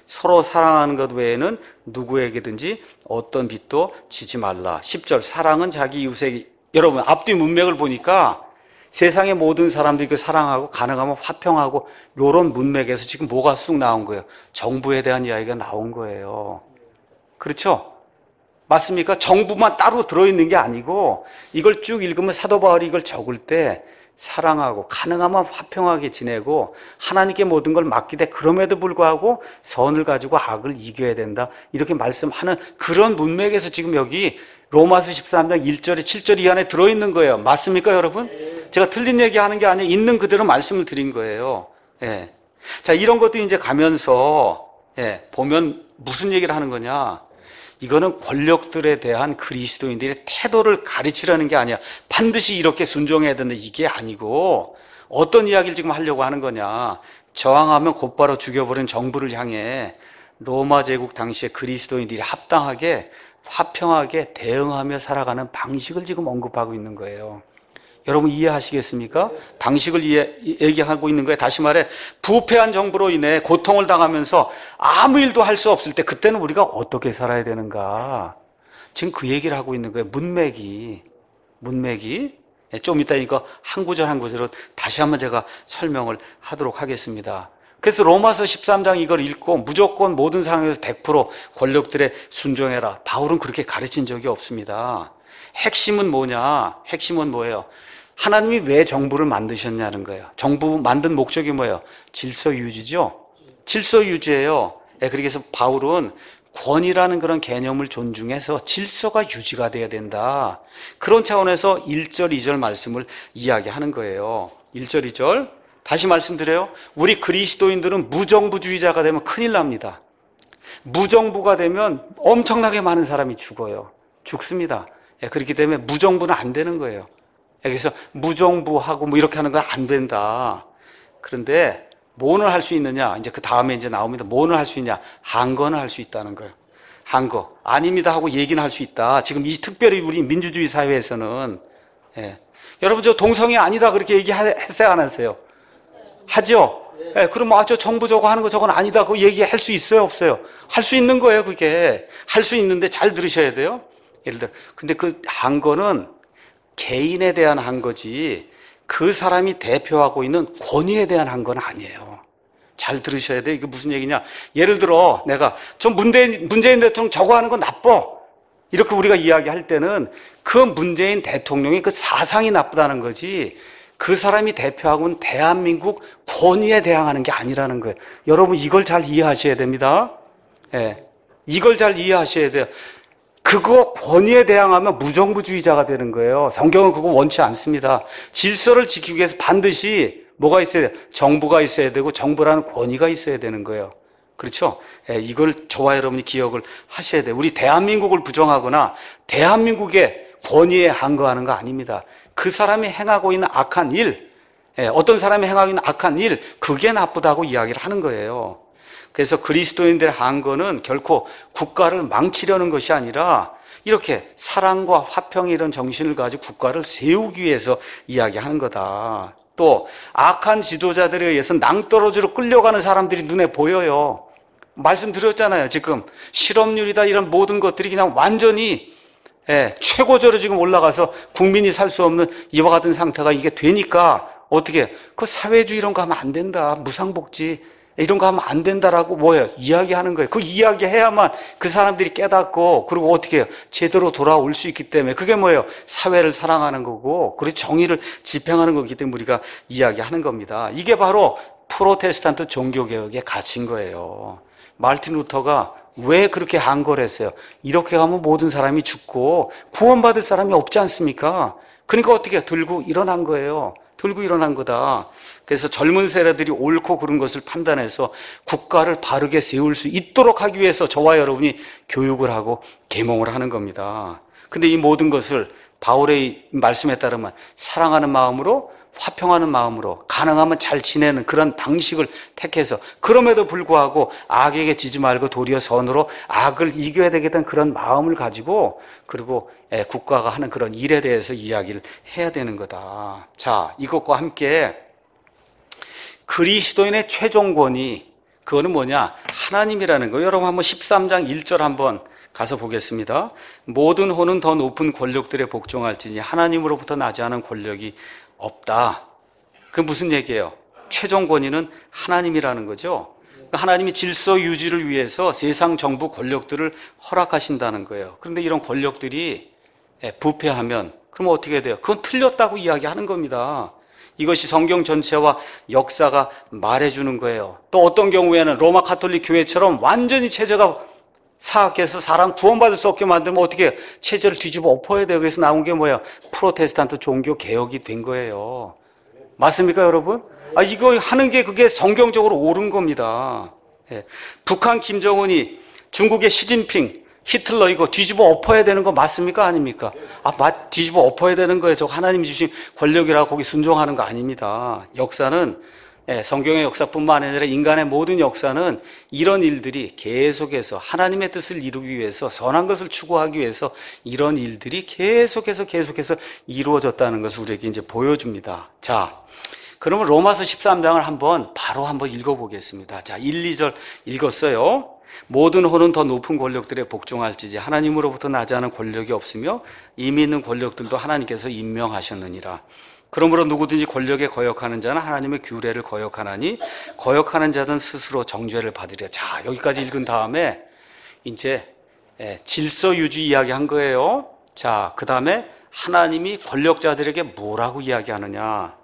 서로 사랑하는 것 외에는 누구에게든지 어떤 빚도 지지 말라. 10절 사랑은 자기 이웃에게. 여러분 앞뒤 문맥을 보니까 세상의 모든 사람들이 그 사랑하고 가능하면 화평하고 요런 문맥에서 지금 뭐가 쑥 나온 거예요? 정부에 대한 이야기가 나온 거예요. 그렇죠? 맞습니까? 정부만 따로 들어있는 게 아니고 이걸 쭉 읽으면 사도 바울이 이걸 적을 때 사랑하고 가능하면 화평하게 지내고 하나님께 모든 걸 맡기되 그럼에도 불구하고 선을 가지고 악을 이겨야 된다. 이렇게 말씀하는 그런 문맥에서 지금 여기 로마서 13장 1절에 7절 이 안에 들어있는 거예요. 맞습니까 여러분? 제가 틀린 얘기하는 게 아니라 있는 그대로 말씀을 드린 거예요. 예. 자, 이런 것도 이제 가면서 보면 무슨 얘기를 하는 거냐. 이거는 권력들에 대한 그리스도인들의 태도를 가르치려는 게 아니야. 반드시 이렇게 순종해야 된다. 이게 아니고 어떤 이야기를 지금 하려고 하는 거냐. 저항하면 곧바로 죽여버린 정부를 향해 로마 제국 당시에 그리스도인들이 합당하게 화평하게 대응하며 살아가는 방식을 지금 언급하고 있는 거예요. 여러분 이해하시겠습니까? 방식을 얘기하고 있는 거예요. 다시 말해 부패한 정부로 인해 고통을 당하면서 아무 일도 할 수 없을 때 그때는 우리가 어떻게 살아야 되는가? 지금 그 얘기를 하고 있는 거예요. 문맥이 좀 이따 이거 한 구절 한 구절로 다시 한번 제가 설명을 하도록 하겠습니다. 그래서 로마서 13장 이걸 읽고 무조건 모든 상황에서 100% 권력들에 순종해라. 바울은 그렇게 가르친 적이 없습니다. 핵심은 뭐냐? 핵심은 뭐예요? 하나님이 왜 정부를 만드셨냐는 거예요. 정부 만든 목적이 뭐예요? 질서 유지죠? 질서 유지예요. 그래서 바울은 권위라는 그런 개념을 존중해서 질서가 유지가 돼야 된다. 그런 차원에서 1절, 2절 말씀을 이야기하는 거예요. 1절, 2절. 다시 말씀드려요. 우리 그리스도인들은 무정부주의자가 되면 큰일 납니다. 무정부가 되면 엄청나게 많은 사람이 죽어요. 죽습니다. 그렇기 때문에 무정부는 안 되는 거예요. 그래서 무정부하고 뭐 이렇게 하는 건 안 된다. 그런데 뭐는 할 수 있느냐? 이제 그 다음에 이제 나옵니다. 뭐는 할 수 있냐? 한거는 할 수 있다는 거예요. 한거. 아닙니다 하고 얘기는 할 수 있다. 지금 이 특별히 우리 민주주의 사회에서는 여러분 저 동성애 아니다 그렇게 얘기했어요 안 했어요? 하죠? 그럼 저 정부 저거 하는 거 저건 아니다 그거 얘기할 수 있어요 없어요? 할 수 있는 거예요 그게. 할 수 있는데 잘 들으셔야 돼요. 예를 들어 근데 그 한 거는 개인에 대한 한 거지 그 사람이 대표하고 있는 권위에 대한 한 건 아니에요. 잘 들으셔야 돼요. 이게 무슨 얘기냐. 예를 들어 내가 저 문재인 대통령 저거 하는 건 나빠 이렇게 우리가 이야기할 때는 그 문재인 대통령의 그 사상이 나쁘다는 거지 그 사람이 대표하고 있는 대한민국 권위에 대항하는 게 아니라는 거예요. 여러분 이걸 잘 이해하셔야 됩니다. 이걸 잘 이해하셔야 돼요. 그거 권위에 대항하면 무정부주의자가 되는 거예요. 성경은 그거 원치 않습니다. 질서를 지키기 위해서 반드시 뭐가 있어야 돼요? 정부가 있어야 되고 정부라는 권위가 있어야 되는 거예요. 그렇죠? 이걸 저와 여러분이 기억을 하셔야 돼요. 우리 대한민국을 부정하거나 대한민국의 권위에 항거하는 거 아닙니다. 그 사람이 행하고 있는 악한 일, 어떤 사람이 행하고 있는 악한 일, 그게 나쁘다고 이야기를 하는 거예요. 그래서 그리스도인들의 항거는 결코 국가를 망치려는 것이 아니라 이렇게 사랑과 화평 이런 정신을 가지고 국가를 세우기 위해서 이야기하는 거다. 또 악한 지도자들에 의해서 낭떠러지로 끌려가는 사람들이 눈에 보여요. 말씀드렸잖아요. 지금 실업률이다 이런 모든 것들이 그냥 완전히 최고조로 지금 올라가서 국민이 살 수 없는 이와 같은 상태가 이게 되니까 어떻게 그 사회주의 이런 거 하면 안 된다. 무상복지 이런 거 하면 안 된다라고 뭐예요? 이야기하는 거예요. 그 이야기해야만 그 사람들이 깨닫고 그리고 어떻게 해요? 제대로 돌아올 수 있기 때문에 그게 뭐예요? 사회를 사랑하는 거고 그리고 정의를 집행하는 거기 때문에 우리가 이야기하는 겁니다. 이게 바로 프로테스탄트 종교개혁의 가치인 거예요. 마르틴 루터가 왜 그렇게 항거를 했어요? 이렇게 가면 모든 사람이 죽고 구원받을 사람이 없지 않습니까? 그러니까 어떻게 들고 일어난 거예요. 들고 일어난 거다. 그래서 젊은 세대들이 옳고 그른 것을 판단해서 국가를 바르게 세울 수 있도록 하기 위해서 저와 여러분이 교육을 하고 계몽을 하는 겁니다. 근데 이 모든 것을 바울의 말씀에 따르면 사랑하는 마음으로 화평하는 마음으로 가능하면 잘 지내는 그런 방식을 택해서 그럼에도 불구하고 악에게 지지 말고 도리어 선으로 악을 이겨야 되겠다는 그런 마음을 가지고 그리고 국가가 하는 그런 일에 대해서 이야기를 해야 되는 거다. 자, 이것과 함께 그리스도인의 최종 권위, 그거는 뭐냐? 하나님이라는 거. 여러분 한번 13장 1절 한번 가서 보겠습니다. 모든 호는 더 높은 권력들에 복종할지니 하나님으로부터 나지 않은 권력이 없다. 그 무슨 얘기예요? 최종 권위는 하나님이라는 거죠. 그러니까 하나님이 질서 유지를 위해서 세상 정부 권력들을 허락하신다는 거예요. 그런데 이런 권력들이 부패하면 그럼 어떻게 돼요? 그건 틀렸다고 이야기하는 겁니다. 이것이 성경 전체와 역사가 말해주는 거예요. 또 어떤 경우에는 로마 가톨릭 교회처럼 완전히 체제가 사악해서 사람 구원받을 수 없게 만들면 어떻게 해요? 체제를 뒤집어 엎어야 돼요. 그래서 나온 게 뭐예요? 프로테스탄트 종교 개혁이 된 거예요. 맞습니까, 여러분? 이거 하는 게 그게 성경적으로 옳은 겁니다. 예. 북한 김정은이 중국의 시진핑, 히틀러 이거 뒤집어 엎어야 되는 거 맞습니까? 아닙니까? 뒤집어 엎어야 되는 거예요. 저 하나님이 주신 권력이라고 거기 순종하는 거 아닙니다. 역사는 성경의 역사뿐만 아니라 인간의 모든 역사는 이런 일들이 계속해서 하나님의 뜻을 이루기 위해서 선한 것을 추구하기 위해서 이런 일들이 계속해서 이루어졌다는 것을 우리에게 이제 보여줍니다. 자, 그러면 로마서 13장을 바로 한번 읽어보겠습니다. 자, 1, 2절 읽었어요. 모든 호는 더 높은 권력들에 복종할지지 하나님으로부터 나지 않은 권력이 없으며 이미 있는 권력들도 하나님께서 임명하셨느니라. 그러므로 누구든지 권력에 거역하는 자는 하나님의 규례를 거역하나니 거역하는 자든 스스로 정죄를 받으리라. 자, 여기까지 읽은 다음에 이제 질서 유지 이야기한 거예요. 자, 그 다음에 하나님이 권력자들에게 뭐라고 이야기하느냐.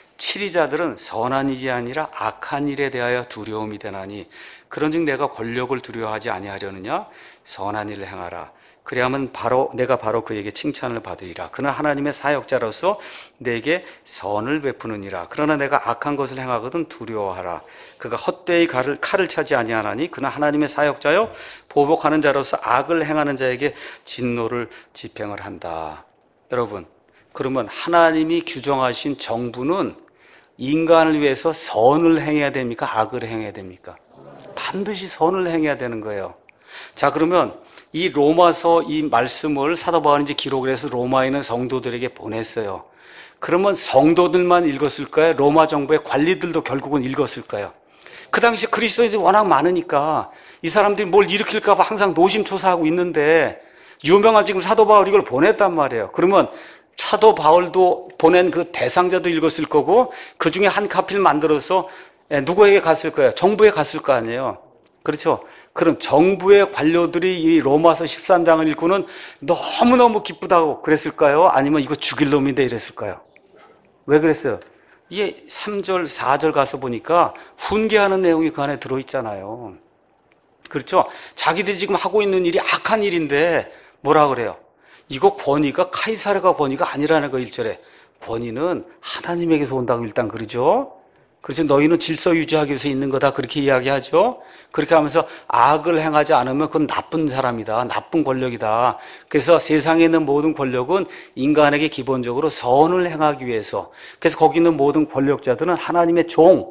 치리자들은 선한 일이 아니라 악한 일에 대하여 두려움이 되나니 그런즉 내가 권력을 두려워하지 아니하려느냐. 선한 일을 행하라. 그래야만 내가 바로 그에게 칭찬을 받으리라. 그는 하나님의 사역자로서 내게 선을 베푸느니라. 그러나 내가 악한 것을 행하거든 두려워하라. 그가 헛되이 칼을 차지 아니하나니 그는 하나님의 사역자요 보복하는 자로서 악을 행하는 자에게 진노를 집행을 한다. 여러분, 그러면 하나님이 규정하신 정부는 인간을 위해서 선을 행해야 됩니까? 악을 행해야 됩니까? 반드시 선을 행해야 되는 거예요. 자, 그러면 이 로마서 이 말씀을 사도 바울이 이제 기록을 해서 로마에 있는 성도들에게 보냈어요. 그러면 성도들만 읽었을까요? 로마 정부의 관리들도 결국은 읽었을까요? 그 당시 그리스도인들이 워낙 많으니까 이 사람들이 뭘 일으킬까 봐 항상 노심초사하고 있는데 유명한 지금 사도 바울이 이걸 보냈단 말이에요. 그러면 사도 바울도 보낸 그 대상자도 읽었을 거고 그 중에 한 카피를 만들어서 누구에게 갔을 거예요? 정부에 갔을 거 아니에요. 그렇죠? 그럼 정부의 관료들이 이 로마서 13장을 읽고는 너무너무 기쁘다고 그랬을까요? 아니면 이거 죽일 놈인데 이랬을까요? 왜 그랬어요? 이게 3절, 4절 가서 보니까 훈계하는 내용이 그 안에 들어있잖아요. 그렇죠? 자기들이 지금 하고 있는 일이 악한 일인데 뭐라 그래요? 이거 권위가 카이사르가 권위가 아니라는 거 1절에. 권위는 하나님에게서 온다고 일단 그러죠. 그렇죠. 너희는 질서 유지하기 위해서 있는 거다. 그렇게 이야기하죠. 그렇게 하면서 악을 행하지 않으면 그건 나쁜 사람이다. 나쁜 권력이다. 그래서 세상에 있는 모든 권력은 인간에게 기본적으로 선을 행하기 위해서. 그래서 거기 있는 모든 권력자들은 하나님의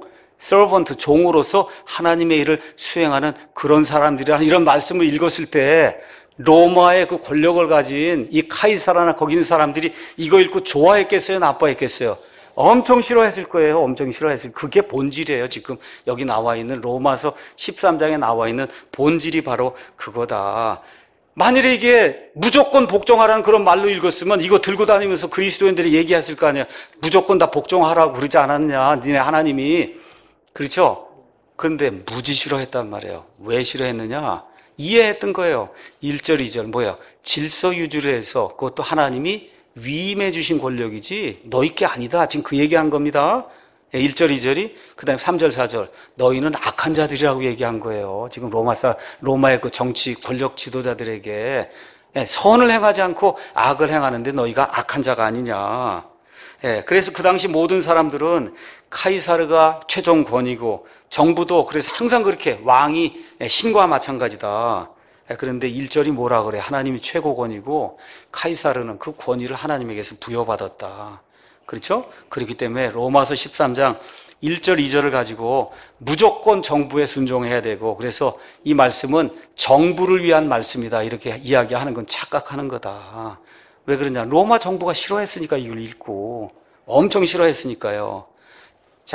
서번트, 종으로서 하나님의 일을 수행하는 그런 사람들이라 이런 말씀을 읽었을 때 로마의 그 권력을 가진 이 카이사라나 거기 있는 사람들이 이거 읽고 좋아했겠어요? 나빠했겠어요? 엄청 싫어했을 거예요. 엄청 싫어했을 거예요. 그게 본질이에요. 지금 여기 나와 있는 로마서 13장에 나와 있는 본질이 바로 그거다. 만일에 이게 무조건 복종하라는 그런 말로 읽었으면 이거 들고 다니면서 그리스도인들이 얘기했을 거 아니에요. 무조건 다 복종하라고 그러지 않았냐. 니네 하나님이. 그렇죠? 그런데 무지 싫어했단 말이에요. 왜 싫어했느냐? 이해했던 거예요. 1절, 2절 뭐예요? 질서 유지를 해서 그것도 하나님이 위임해 주신 권력이지 너희 게 아니다. 지금 그 얘기한 겁니다. 1절, 2절이 그 다음에 3절, 4절 너희는 악한 자들이라고 얘기한 거예요. 지금 로마의 그 정치 권력 지도자들에게 선을 행하지 않고 악을 행하는데 너희가 악한 자가 아니냐. 그래서 그 당시 모든 사람들은 카이사르가 최종 권위고 정부도 그래서 항상 그렇게 왕이 신과 마찬가지다. 그런데 1절이 뭐라 그래? 하나님이 최고권이고 카이사르는 그 권위를 하나님에게서 부여받았다. 그렇죠? 그렇기 때문에 로마서 13장 1절, 2절을 가지고 무조건 정부에 순종해야 되고 그래서 이 말씀은 정부를 위한 말씀이다. 이렇게 이야기하는 건 착각하는 거다. 왜 그러냐? 로마 정부가 싫어했으니까 이걸 읽고 엄청 싫어했으니까요. 자,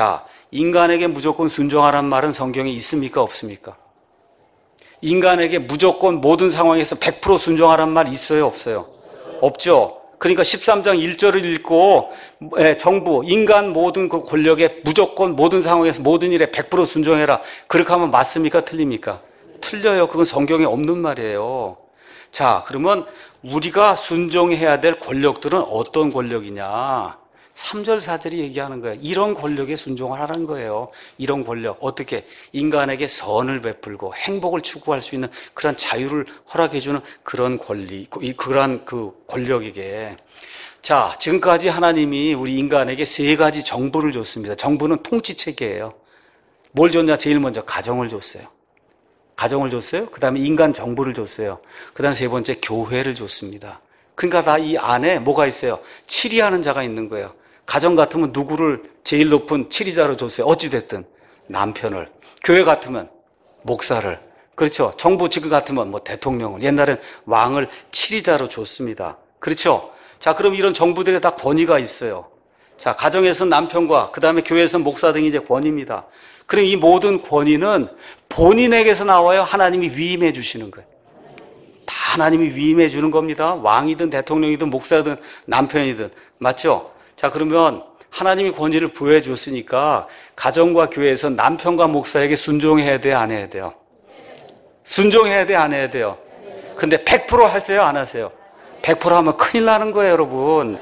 인간에게 무조건 순종하란 말은 성경에 있습니까? 없습니까? 인간에게 무조건 모든 상황에서 100% 순종하란 말 있어요? 없어요? 없죠. 그러니까 13장 1절을 읽고 정부, 인간 모든 그 권력에 무조건 모든 상황에서 모든 일에 100% 순종해라. 그렇게 하면 맞습니까? 틀립니까? 틀려요. 그건 성경에 없는 말이에요. 자, 그러면 우리가 순종해야 될 권력들은 어떤 권력이냐? 3절, 4절이 얘기하는 거예요. 이런 권력에 순종을 하라는 거예요. 이런 권력. 어떻게? 인간에게 선을 베풀고 행복을 추구할 수 있는 그런 자유를 허락해주는 그런 권리, 그런 그 권력에게. 자, 지금까지 하나님이 우리 인간에게 3가지 정부를 줬습니다. 정부는 통치 체계예요. 뭘 줬냐? 제일 먼저 가정을 줬어요. 가정을 줬어요. 그 다음에 인간 정부를 줬어요. 그 다음에 3번째 교회를 줬습니다. 그러니까 다 이 안에 뭐가 있어요? 치리하는 자가 있는 거예요. 가정 같으면 누구를 제일 높은 치리자로 줬어요? 어찌됐든 남편을. 교회 같으면 목사를. 그렇죠. 정부 지금 같으면 뭐 대통령을. 옛날엔 왕을 치리자로 줬습니다. 그렇죠. 자, 그럼 이런 정부들에 다 권위가 있어요. 자, 가정에서는 남편과 그 다음에 교회에서는 목사 등이 이제 권위입니다. 그럼 이 모든 권위는 본인에게서 나와요? 하나님이 위임해 주시는 거예요? 다 하나님이 위임해 주는 겁니다. 왕이든 대통령이든 목사든 남편이든. 맞죠? 자, 그러면 하나님이 권위를 부여해 줬으니까 가정과 교회에서 남편과 목사에게 순종해야 돼요? 안 해야 돼요? 순종해야 돼요? 안 해야 돼요? 근데 100% 하세요? 안 하세요? 100% 하면 큰일 나는 거예요, 여러분.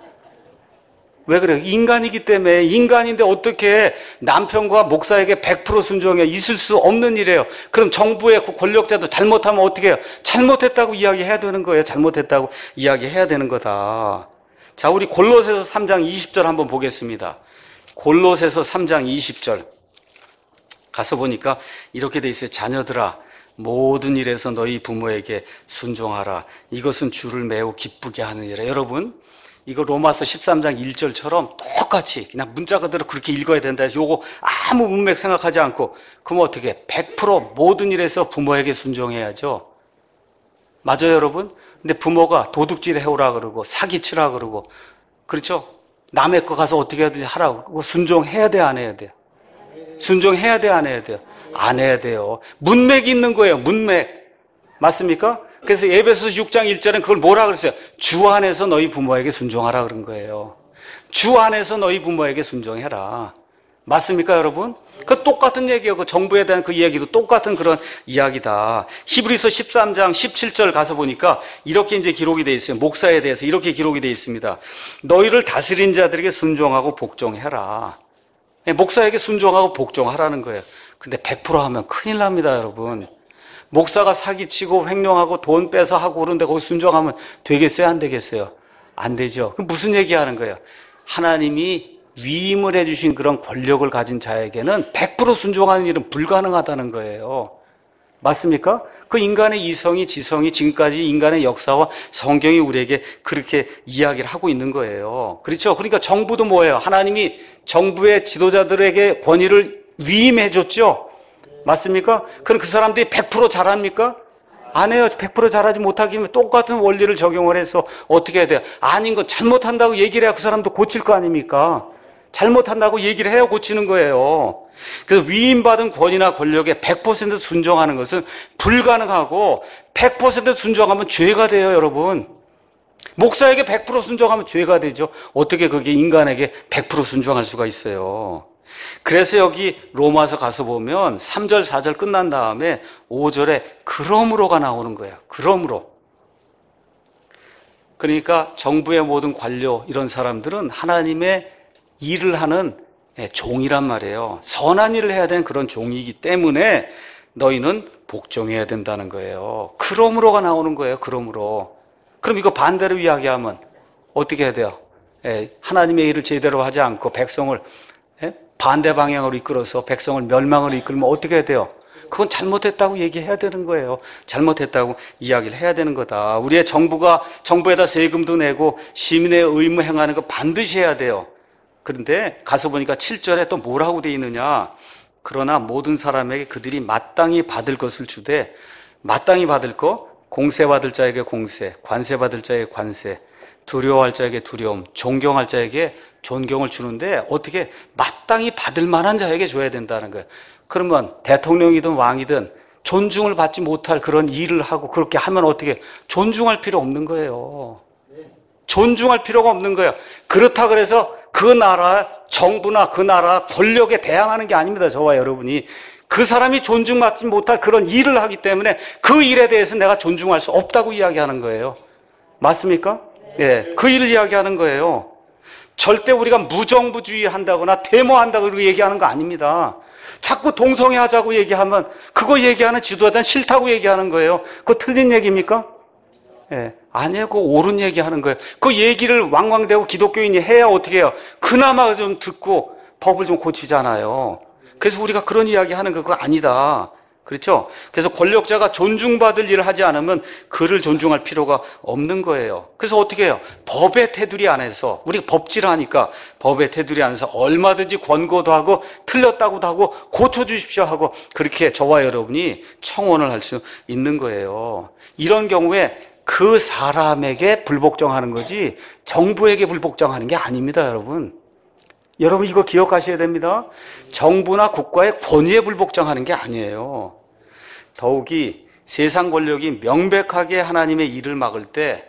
왜 그래요? 인간이기 때문에. 인간인데 어떻게 남편과 목사에게 100% 순종해? 있을 수 없는 일이에요. 그럼 정부의 권력자도 잘못하면 어떻게 해요? 잘못했다고 이야기해야 되는 거예요. 잘못했다고 이야기해야 되는 거다. 자, 우리 골로새서 3장 20절 한번 보겠습니다. 골로새서 3장 20절 가서 보니까 이렇게 돼 있어요. 자녀들아, 모든 일에서 너희 부모에게 순종하라. 이것은 주를 매우 기쁘게 하는 일이라. 여러분, 이거 로마서 13장 1절처럼 똑같이 그냥 문자 그대로 그렇게 읽어야 된다 해서 요거 아무 문맥 생각하지 않고, 그럼 어떻게 100% 모든 일에서 부모에게 순종해야죠. 맞아요, 여러분? 근데 부모가 도둑질 해오라 그러고 사기치라 그러고, 그렇죠? 남의 거 가서 어떻게 하든지 하라고. 그거 순종해야 돼, 안 해야 돼요? 순종해야 돼, 안 해야 돼요? 안 해야 돼요. 문맥이 있는 거예요, 문맥. 맞습니까? 그래서 에베소서 6장 1절은 그걸 뭐라 그랬어요? 주 안에서 너희 부모에게 순종하라 그런 거예요. 주 안에서 너희 부모에게 순종해라. 맞습니까, 여러분? 그 똑같은 얘기예요. 그 정부에 대한 그 이야기도 똑같은 그런 이야기다. 히브리서 13장 17절 가서 보니까 이렇게 이제 기록이 되어 있어요. 목사에 대해서 이렇게 기록이 되어 있습니다. 너희를 다스린 자들에게 순종하고 복종해라. 목사에게 순종하고 복종하라는 거예요. 근데 100% 하면 큰일 납니다, 여러분. 목사가 사기치고 횡령하고 돈 빼서 하고 그런데 거기 순종하면 되겠어요, 안 되겠어요? 안 되죠. 그럼 무슨 얘기하는 거예요? 하나님이 위임을 해주신 그런 권력을 가진 자에게는 100% 순종하는 일은 불가능하다는 거예요. 맞습니까? 그 인간의 이성이, 지성이 지금까지 인간의 역사와 성경이 우리에게 그렇게 이야기를 하고 있는 거예요. 그렇죠? 그러니까 정부도 뭐예요? 하나님이 정부의 지도자들에게 권위를 위임해 줬죠? 맞습니까? 그럼 그 사람들이 100% 잘합니까? 안 해요. 100% 잘하지 못하기면 똑같은 원리를 적용을 해서 어떻게 해야 돼요? 아닌 거 잘못한다고 얘기를 해야 그 사람도 고칠 거 아닙니까? 잘못한다고 얘기를 해야 고치는 거예요. 그래서 위임받은 권위나 권력에 100% 순종하는 것은 불가능하고 100% 순종하면 죄가 돼요, 여러분. 목사에게 100% 순종하면 죄가 되죠. 어떻게 그게 인간에게 100% 순종할 수가 있어요. 그래서 여기 로마서 가서 보면 3절, 4절 끝난 다음에 5절에 그러므로가 나오는 거예요. 그러므로. 그러니까 정부의 모든 관료 이런 사람들은 하나님의 일을 하는 종이란 말이에요. 선한 일을 해야 되는 그런 종이기 때문에 너희는 복종해야 된다는 거예요. 그러므로가 나오는 거예요. 그러므로. 그럼 이거 반대로 이야기하면 어떻게 해야 돼요? 하나님의 일을 제대로 하지 않고 백성을 반대 방향으로 이끌어서 백성을 멸망으로 이끌면 어떻게 해야 돼요? 그건 잘못했다고 얘기해야 되는 거예요. 잘못했다고 이야기를 해야 되는 거다. 우리의 정부가 정부에다 세금도 내고 시민의 의무 행하는 거 반드시 해야 돼요. 그런데 가서 보니까 7절에 또 뭐라고 돼 있느냐? 그러나 모든 사람에게 그들이 마땅히 받을 것을 주되, 마땅히 받을 거, 공세 받을 자에게 공세, 관세 받을 자에게 관세, 두려워할 자에게 두려움, 존경할 자에게 존경을 주는데 어떻게 마땅히 받을 만한 자에게 줘야 된다는 거예요. 그러면 대통령이든 왕이든 존중을 받지 못할 그런 일을 하고 그렇게 하면 어떻게 존중할 필요 없는 거예요. 존중할 필요가 없는 거예요. 그렇다 그래서 그 나라 정부나 그 나라 권력에 대항하는 게 아닙니다. 저와 여러분이. 그 사람이 존중받지 못할 그런 일을 하기 때문에 그 일에 대해서 내가 존중할 수 없다고 이야기하는 거예요. 맞습니까? 예, 그 일을 이야기하는 거예요. 절대 우리가 무정부주의 한다거나 데모한다고 그렇게 얘기하는 거 아닙니다. 자꾸 동성애 하자고 얘기하면 그거 얘기하는 지도자는 싫다고 얘기하는 거예요. 그거 틀린 얘기입니까? 예, 아니에요. 그거 옳은 얘기하는 거예요. 그 얘기를 왕왕대고 기독교인이 해야 어떻게 해요? 그나마 좀 듣고 법을 좀 고치잖아요. 그래서 우리가 그런 이야기 하는 거 그거 아니다. 그렇죠? 그래서 권력자가 존중받을 일을 하지 않으면 그를 존중할 필요가 없는 거예요. 그래서 어떻게 해요? 법의 테두리 안에서, 우리가 법질하니까 법의 테두리 안에서 얼마든지 권고도 하고 틀렸다고도 하고 고쳐주십시오 하고 그렇게 저와 여러분이 청원을 할 수 있는 거예요. 이런 경우에 그 사람에게 불복종하는 거지 정부에게 불복종하는 게 아닙니다, 여러분. 여러분 이거 기억하셔야 됩니다. 정부나 국가의 권위에 불복종하는 게 아니에요. 더욱이 세상 권력이 명백하게 하나님의 일을 막을 때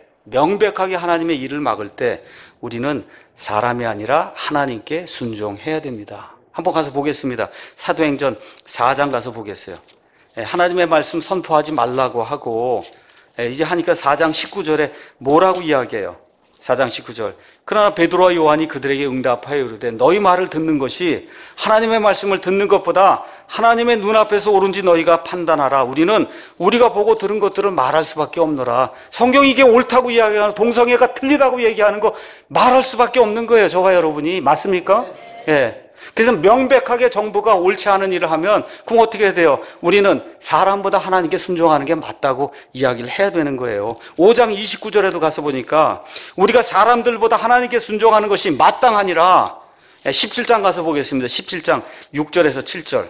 우리는 사람이 아니라 하나님께 순종해야 됩니다. 한번 가서 보겠습니다. 사도행전 4장 가서 보겠어요. 하나님의 말씀 선포하지 말라고 하고 이제 하니까 4장 19절에 뭐라고 이야기해요? 4장 19절. 그러나 베드로와 요한이 그들에게 응답하여 이르되 너희 말을 듣는 것이 하나님의 말씀을 듣는 것보다 하나님의 눈앞에서 옳은지 너희가 판단하라. 우리는 우리가 보고 들은 것들을 말할 수밖에 없노라. 성경이 이게 옳다고 이야기하는, 동성애가 틀리다고 얘기하는 거 말할 수밖에 없는 거예요. 저와 여러분이. 맞습니까? 예. 그래서 명백하게 정부가 옳지 않은 일을 하면 그럼 어떻게 해야 돼요? 우리는 사람보다 하나님께 순종하는 게 맞다고 이야기를 해야 되는 거예요. 5장 29절에도 가서 보니까 우리가 사람들보다 하나님께 순종하는 것이 마땅하니라. 17장 가서 보겠습니다. 17장 6절에서 7절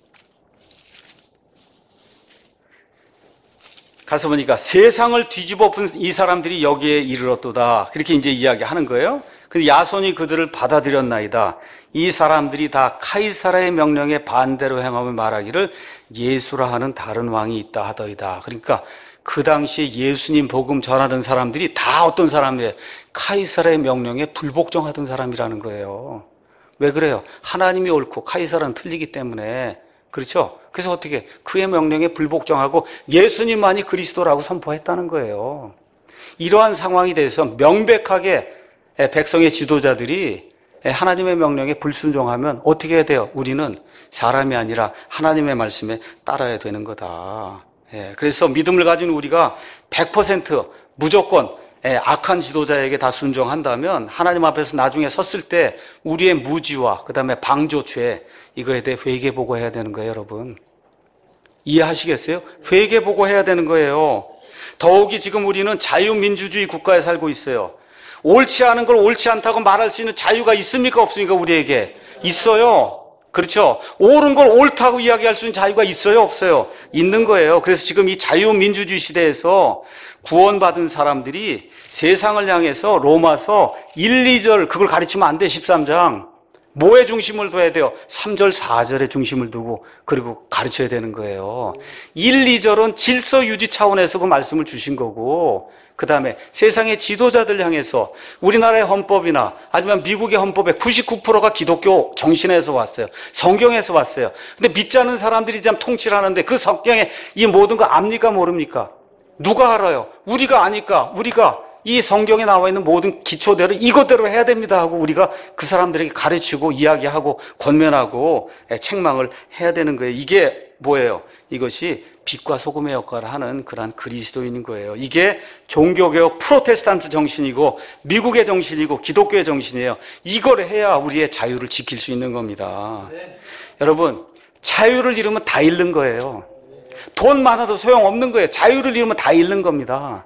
가서 보니까 세상을 뒤집어엎은 이 사람들이 여기에 이르렀도다. 그렇게 이제 이야기하는 거예요. 근데 야손이 그들을 받아들였나이다. 이 사람들이 다 카이사라의 명령에 반대로 행하며 말하기를 예수라 하는 다른 왕이 있다 하더이다. 그러니까 그 당시에 예수님 복음 전하던 사람들이 다 어떤 사람이에요? 카이사라의 명령에 불복종하던 사람이라는 거예요. 왜 그래요? 하나님이 옳고 카이사라는 틀리기 때문에. 그렇죠? 그래서 어떻게 그의 명령에 불복종하고 예수님만이 그리스도라고 선포했다는 거예요. 이러한 상황이 돼서 명백하게 백성의 지도자들이 하나님의 명령에 불순종하면 어떻게 해야 돼요? 우리는 사람이 아니라 하나님의 말씀에 따라야 되는 거다. 그래서 믿음을 가진 우리가 100% 무조건 악한 지도자에게 다 순종한다면 하나님 앞에서 나중에 섰을 때 우리의 무지와 그 다음에 방조죄 이거에 대해 회개보고해야 되는 거예요, 여러분. 이해하시겠어요? 회개보고해야 되는 거예요. 더욱이 지금 우리는 자유민주주의 국가에 살고 있어요. 옳지 않은 걸 옳지 않다고 말할 수 있는 자유가 있습니까? 없습니까? 우리에게 있어요. 그렇죠? 옳은 걸 옳다고 이야기할 수 있는 자유가 있어요? 없어요? 있는 거예요. 그래서 지금 이 자유민주주의 시대에서 구원받은 사람들이 세상을 향해서 로마서 1, 2절 그걸 가르치면 안 돼. 13장 뭐에 중심을 둬야 돼요? 3절, 4절에 중심을 두고 그리고 가르쳐야 되는 거예요. 1, 2절은 질서 유지 차원에서 그 말씀을 주신 거고 그 다음에 세상의 지도자들 향해서 우리나라의 헌법이나 아니면 미국의 헌법의 99%가 기독교 정신에서 왔어요. 성경에서 왔어요. 근데 믿지 않는 사람들이 참 통치를 하는데 그 성경에 이 모든 거 압니까 모릅니까? 누가 알아요? 우리가 아니까 우리가 이 성경에 나와 있는 모든 기초대로 이것대로 해야 됩니다 하고 우리가 그 사람들에게 가르치고 이야기하고 권면하고 책망을 해야 되는 거예요. 이게 뭐예요? 이것이 빛과 소금의 역할을 하는 그러한 그리스도인인 거예요. 이게 종교개혁 프로테스탄트 정신이고 미국의 정신이고 기독교의 정신이에요. 이걸 해야 우리의 자유를 지킬 수 있는 겁니다. 여러분, 자유를 잃으면 다 잃는 거예요. 돈 많아도 소용없는 거예요. 자유를 잃으면 다 잃는 겁니다.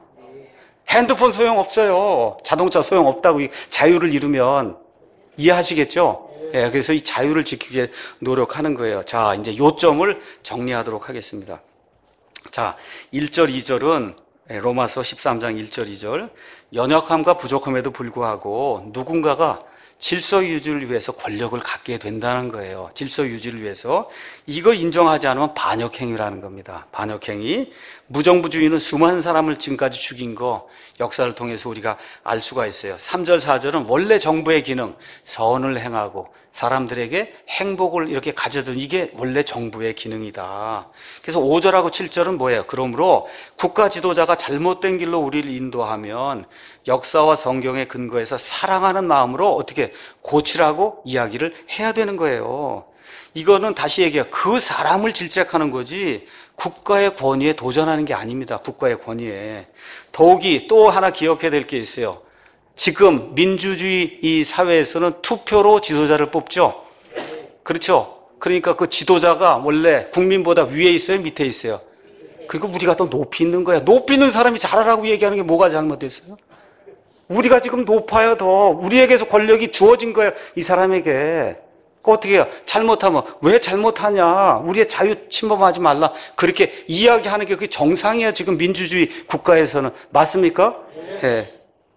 핸드폰 소용없어요. 자동차 소용없다고 자유를 잃으면. 이해하시겠죠? 예, 그래서 이 자유를 지키기 위해 노력하는 거예요. 자, 이제 요점을 정리하도록 하겠습니다. 자, 1절, 2절은 로마서 13장 1절 2절. 연약함과 부족함에도 불구하고 누군가가 질서 유지를 위해서 권력을 갖게 된다는 거예요. 질서 유지를 위해서. 이걸 인정하지 않으면 반역행위라는 겁니다. 반역행위. 무정부주의는 수많은 사람을 지금까지 죽인 거 역사를 통해서 우리가 알 수가 있어요. 3절 4절은 원래 정부의 기능, 선을 행하고 사람들에게 행복을 이렇게 가져든 이게 원래 정부의 기능이다. 그래서 5절하고 7절은 뭐예요? 그러므로 국가 지도자가 잘못된 길로 우리를 인도하면 역사와 성경에 근거해서 사랑하는 마음으로 어떻게 고치라고 이야기를 해야 되는 거예요. 이거는 다시 얘기해요. 그 사람을 질책하는 거지 국가의 권위에 도전하는 게 아닙니다. 국가의 권위에. 더욱이 또 하나 기억해야 될 게 있어요. 지금 민주주의 이 사회에서는 투표로 지도자를 뽑죠. 그렇죠. 그러니까 그 지도자가 원래 국민보다 위에 있어요, 밑에 있어요. 그리고 우리가 더 높이 있는 거야. 높이 있는 사람이 잘하라고 얘기하는 게 뭐가 잘못됐어요? 우리가 지금 높아요, 더. 우리에게서 권력이 주어진 거예요, 이 사람에게. 어떻게 해요? 잘못하면 왜 잘못하냐? 우리의 자유 침범하지 말라. 그렇게 이야기하는 게 그게 정상이에요. 지금 민주주의 국가에서는. 맞습니까? 네.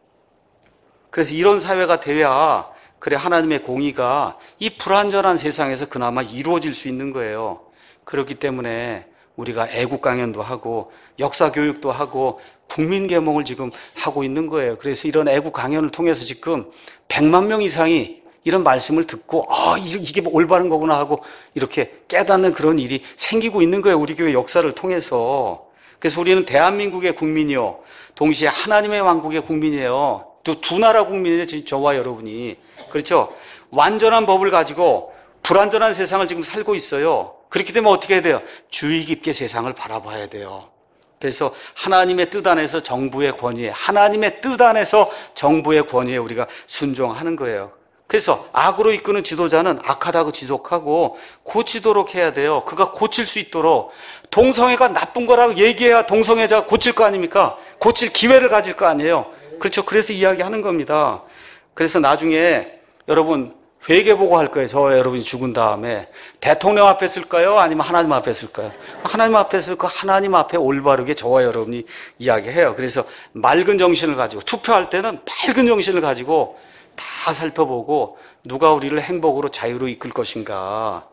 그래서 이런 사회가 돼야 그래 하나님의 공의가 이 불완전한 세상에서 그나마 이루어질 수 있는 거예요. 그렇기 때문에 우리가 애국 강연도 하고 역사 교육도 하고 국민 계몽을 지금 하고 있는 거예요. 그래서 이런 애국 강연을 통해서 지금 100만 명 이상이 이런 말씀을 듣고 이게 올바른 거구나 하고 이렇게 깨닫는 그런 일이 생기고 있는 거예요. 우리 교회 역사를 통해서. 그래서 우리는 대한민국의 국민이요, 동시에 하나님의 왕국의 국민이에요. 두 나라 국민이에요, 저와 여러분이. 그렇죠? 완전한 법을 가지고 불완전한 세상을 지금 살고 있어요. 그렇기 때문에 어떻게 해야 돼요? 주의 깊게 세상을 바라봐야 돼요. 그래서 하나님의 뜻 안에서 정부의 권위에, 하나님의 뜻 안에서 정부의 권위에 우리가 순종하는 거예요. 그래서 악으로 이끄는 지도자는 악하다고 지적하고 고치도록 해야 돼요. 그가 고칠 수 있도록. 동성애가 나쁜 거라고 얘기해야 동성애자가 고칠 거 아닙니까? 고칠 기회를 가질 거 아니에요. 그렇죠. 그래서 이야기하는 겁니다. 그래서 나중에 여러분 회개보고 할 거예요. 저 여러분이 죽은 다음에 대통령 앞에 쓸까요? 아니면 하나님 앞에 쓸까요? 하나님 앞에 쓸까? 하나님 앞에 올바르게 저와 여러분이 이야기해요. 그래서 맑은 정신을 가지고 투표할 때는 맑은 정신을 가지고 다 살펴보고 누가 우리를 행복으로 자유로 이끌 것인가.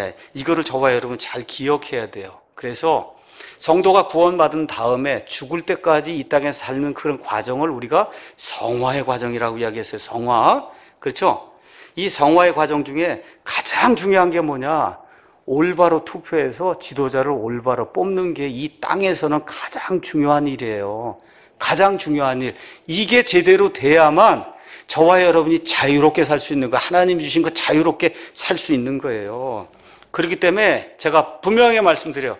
이거를 저와 여러분 잘 기억해야 돼요. 그래서 성도가 구원받은 다음에 죽을 때까지 이 땅에 살는 그런 과정을 우리가 성화의 과정이라고 이야기했어요. 성화. 그렇죠? 이 성화의 과정 중에 가장 중요한 게 뭐냐? 올바로 투표해서 지도자를 올바로 뽑는 게 이 땅에서는 가장 중요한 일이에요. 가장 중요한 일. 이게 제대로 돼야만 저와 여러분이 자유롭게 살 수 있는 거, 하나님이 주신 거 자유롭게 살 수 있는 거예요. 그렇기 때문에 제가 분명하게 말씀드려요.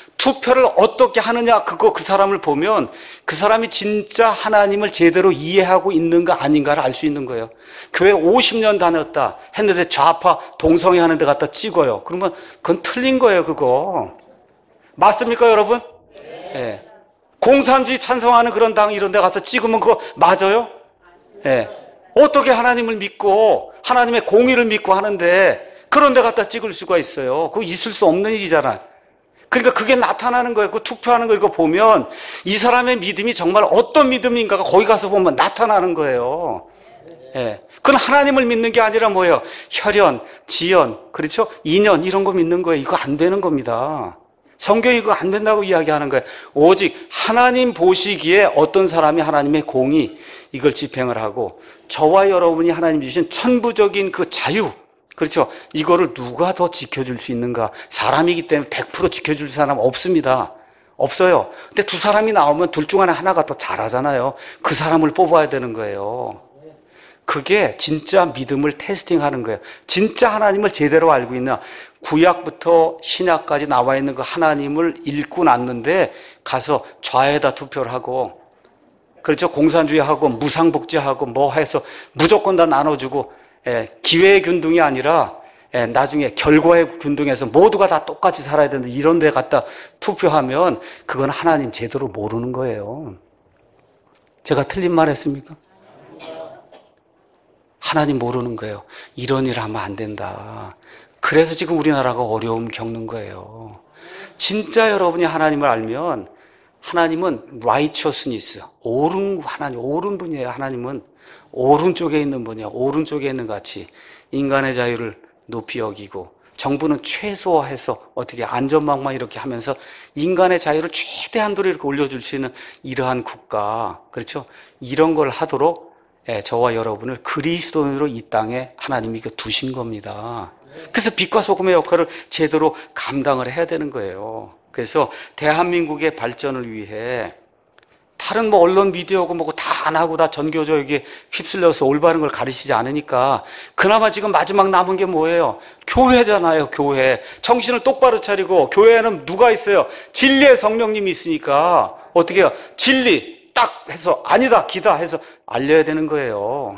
투표를 어떻게 하느냐, 그 사람을 보면 그 사람이 진짜 하나님을 제대로 이해하고 있는가 아닌가를 알 수 있는 거예요. 교회 50년 다녔다 했는데 좌파 동성애 하는 데 갖다 찍어요. 그러면 그건 틀린 거예요, 그거. 맞습니까, 여러분? 네. 공산주의 찬성하는 그런 당 이런 데 가서 찍으면 그거 맞아요? 네. 어떻게 하나님을 믿고 하나님의 공의를 믿고 하는데 그런 데 갖다 찍을 수가 있어요. 그거 있을 수 없는 일이잖아요. 그러니까 그게 나타나는 거예요. 그 투표하는 거 이거 보면 이 사람의 믿음이 정말 어떤 믿음인가가 거기 가서 보면 나타나는 거예요. 예. 그건 하나님을 믿는 게 아니라 뭐예요? 혈연, 지연, 그렇죠? 인연 이런 거 믿는 거예요. 이거 안 되는 겁니다. 성경이 이거 안 된다고 이야기하는 거예요. 오직 하나님 보시기에 어떤 사람이 하나님의 공의 이걸 집행을 하고 저와 여러분이 하나님 주신 천부적인 그 자유, 그렇죠? 이거를 누가 더 지켜줄 수 있는가? 사람이기 때문에 100% 지켜줄 사람 없습니다. 없어요. 근데 두 사람이 나오면 둘 중 하나가 더 잘하잖아요. 그 사람을 뽑아야 되는 거예요. 그게 진짜 믿음을 테스팅하는 거예요. 진짜 하나님을 제대로 알고 있나? 구약부터 신약까지 나와 있는 그 하나님을 읽고 났는데 가서 좌에다 투표를 하고, 그렇죠? 공산주의하고 무상복지하고 뭐 해서 무조건 다 나눠주고, 기회의 균등이 아니라 나중에 결과의 균등에서 모두가 다 똑같이 살아야 되는데 이런 데 갖다 투표하면 그건 하나님 제대로 모르는 거예요. 제가 틀린 말 했습니까? 하나님 모르는 거예요. 이런 일 하면 안 된다. 그래서 지금 우리나라가 어려움 겪는 거예요. 진짜 여러분이 하나님을 알면 하나님은 righteousness, 옳은 하나님, 옳은 분이에요. 하나님은 오른쪽에 있는 분이야. 오른쪽에 있는 가치. 인간의 자유를 높이 여기고, 정부는 최소화해서 어떻게 안전망만 이렇게 하면서 인간의 자유를 최대한도로 이렇게 올려줄 수 있는 이러한 국가, 그렇죠? 이런 걸 하도록 저와 여러분을 그리스도인으로 이 땅에 하나님이 두신 겁니다. 그래서 빛과 소금의 역할을 제대로 감당을 해야 되는 거예요. 그래서 대한민국의 발전을 위해 다른 언론 미디어고 뭐고 다 안 하고 다 전교조에게 휩쓸려서 올바른 걸 가르치지 않으니까 그나마 지금 마지막 남은 게 뭐예요? 교회잖아요. 교회. 정신을 똑바로 차리고, 교회에는 누가 있어요? 진리의 성령님이 있으니까 어떻게 해요? 진리 딱 해서 아니다 기다 해서 알려야 되는 거예요.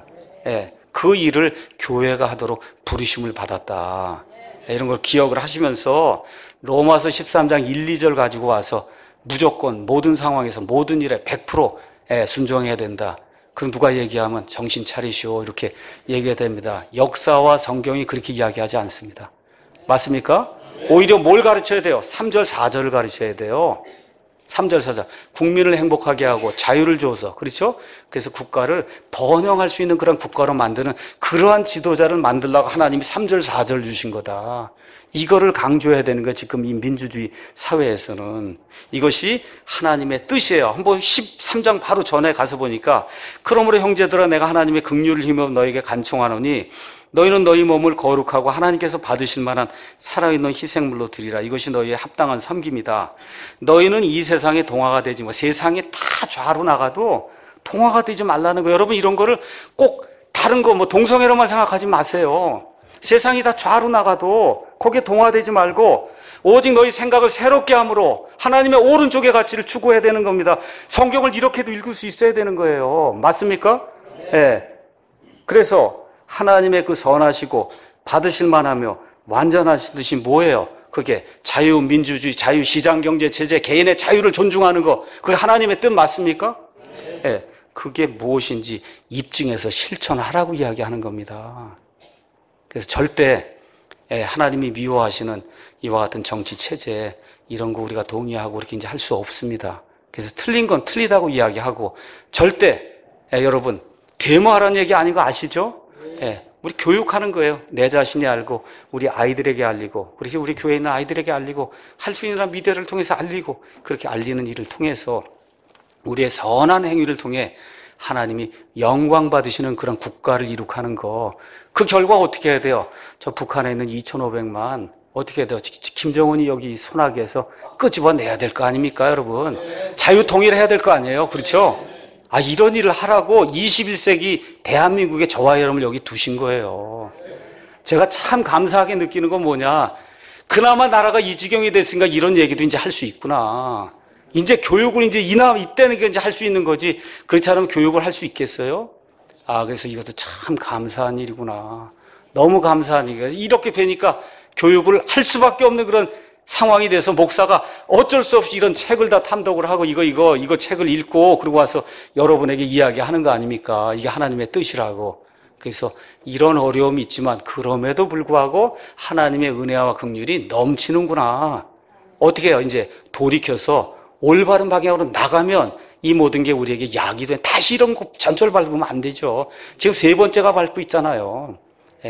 그 일을 교회가 하도록 부르심을 받았다. 이런 걸 기억을 하시면서 로마서 13장 1, 2절 가지고 와서 무조건 모든 상황에서 모든 일에 100% 순종해야 된다. 그럼 누가 얘기하면 정신 차리시오 이렇게 얘기해야 됩니다. 역사와 성경이 그렇게 이야기하지 않습니다. 맞습니까? 오히려 뭘 가르쳐야 돼요? 3절, 4절을 가르쳐야 돼요. 3절, 4절. 국민을 행복하게 하고 자유를 줘서, 그렇죠? 그래서 국가를 번영할 수 있는 그런 국가로 만드는 그러한 지도자를 만들려고 하나님이 3절, 4절 주신 거다. 이거를 강조해야 되는 거예요. 지금 이 민주주의 사회에서는. 이것이 하나님의 뜻이에요. 한번 13장 바로 전에 가서 보니까, 그러므로 형제들아 내가 하나님의 긍휼을 힘입어 너에게 간청하노니 너희는 너희 몸을 거룩하고 하나님께서 받으실 만한 살아있는 희생물로 드리라. 이것이 너희의 합당한 섬김이다. 너희는 이 세상의 동화가 되지 세상에 다 좌로 나가도 동화가 되지 말라는 거예요. 여러분 이런 거를 꼭 다른 거 동성애로만 생각하지 마세요. 세상이 다 좌로 나가도 거기에 동화되지 말고 오직 너희 생각을 새롭게 함으로 하나님의 오른쪽의 가치를 추구해야 되는 겁니다. 성경을 이렇게도 읽을 수 있어야 되는 거예요. 맞습니까? 네. 그래서 하나님의 그 선하시고 받으실 만하며 완전하신 뜻이 뭐예요? 그게 자유, 민주주의, 자유, 시장경제, 체제, 개인의 자유를 존중하는 거. 그게 하나님의 뜻 맞습니까? 네. 그게 무엇인지 입증해서 실천하라고 이야기하는 겁니다. 그래서 절대 하나님이 미워하시는 이와 같은 정치 체제 이런 거 우리가 동의하고 이렇게 이제 할 수 없습니다. 그래서 틀린 건 틀리다고 이야기하고 절대 여러분 데모하라는 얘기 아닌 거 아시죠? 우리 교육하는 거예요. 내 자신이 알고 우리 아이들에게 알리고 그렇게 우리 교회에 있는 아이들에게 알리고 할 수 있는 미디어를 통해서 알리고 그렇게 알리는 일을 통해서 우리의 선한 행위를 통해 하나님이 영광 받으시는 그런 국가를 이룩하는 거. 그 결과 어떻게 해야 돼요? 저 북한에 있는 2,500만 어떻게 해야 돼요? 김정은이 여기 소나기에서 끄집어내야 될 거 아닙니까 여러분? 자유통일해야 될 거 아니에요? 그렇죠? 이런 일을 하라고 21세기 대한민국의 저와 여러분을 여기 두신 거예요. 제가 참 감사하게 느끼는 건 뭐냐, 그나마 나라가 이 지경이 됐으니까 이런 얘기도 이제 할 수 있구나. 이제 교육을 이때는 이제 할 수 있는 거지. 그렇지 않으면 교육을 할 수 있겠어요? 그래서 이것도 참 감사한 일이구나. 너무 감사한 일이에요. 이렇게 되니까 교육을 할 수밖에 없는 그런 상황이 돼서 목사가 어쩔 수 없이 이런 책을 다 탐독을 하고 이거 책을 읽고 그러고 와서 여러분에게 이야기하는 거 아닙니까? 이게 하나님의 뜻이라고. 그래서 이런 어려움이 있지만 그럼에도 불구하고 하나님의 은혜와 긍휼이 넘치는구나. 어떻게 해요? 이제 돌이켜서 올바른 방향으로 나가면 이 모든 게 우리에게 약이 돼. 다시 이런 거 전철 밟으면 안 되죠. 지금 3번째가 밟고 있잖아요.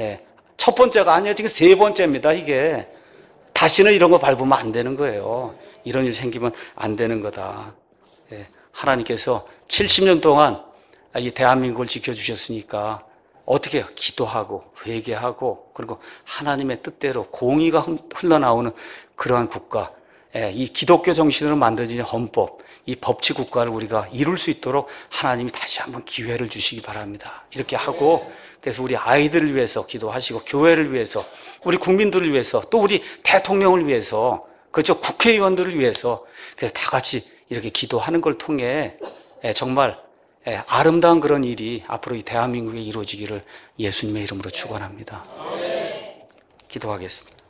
첫 번째가 아니에요. 지금 3번째입니다, 이게. 다시는 이런 거 밟으면 안 되는 거예요. 이런 일 생기면 안 되는 거다. 하나님께서 70년 동안 이 대한민국을 지켜주셨으니까 어떻게 해요? 기도하고 회개하고 그리고 하나님의 뜻대로 공의가 흘러나오는 그러한 국가, 이 기독교 정신으로 만들어진 헌법, 이 법치 국가를 우리가 이룰 수 있도록 하나님이 다시 한번 기회를 주시기 바랍니다. 이렇게 하고, 그래서 우리 아이들을 위해서 기도하시고 교회를 위해서, 우리 국민들을 위해서, 또 우리 대통령을 위해서, 그렇죠? 국회의원들을 위해서, 그래서 다 같이 이렇게 기도하는 걸 통해 정말 아름다운 그런 일이 앞으로 이 대한민국에 이루어지기를 예수님의 이름으로 축원합니다. 기도하겠습니다.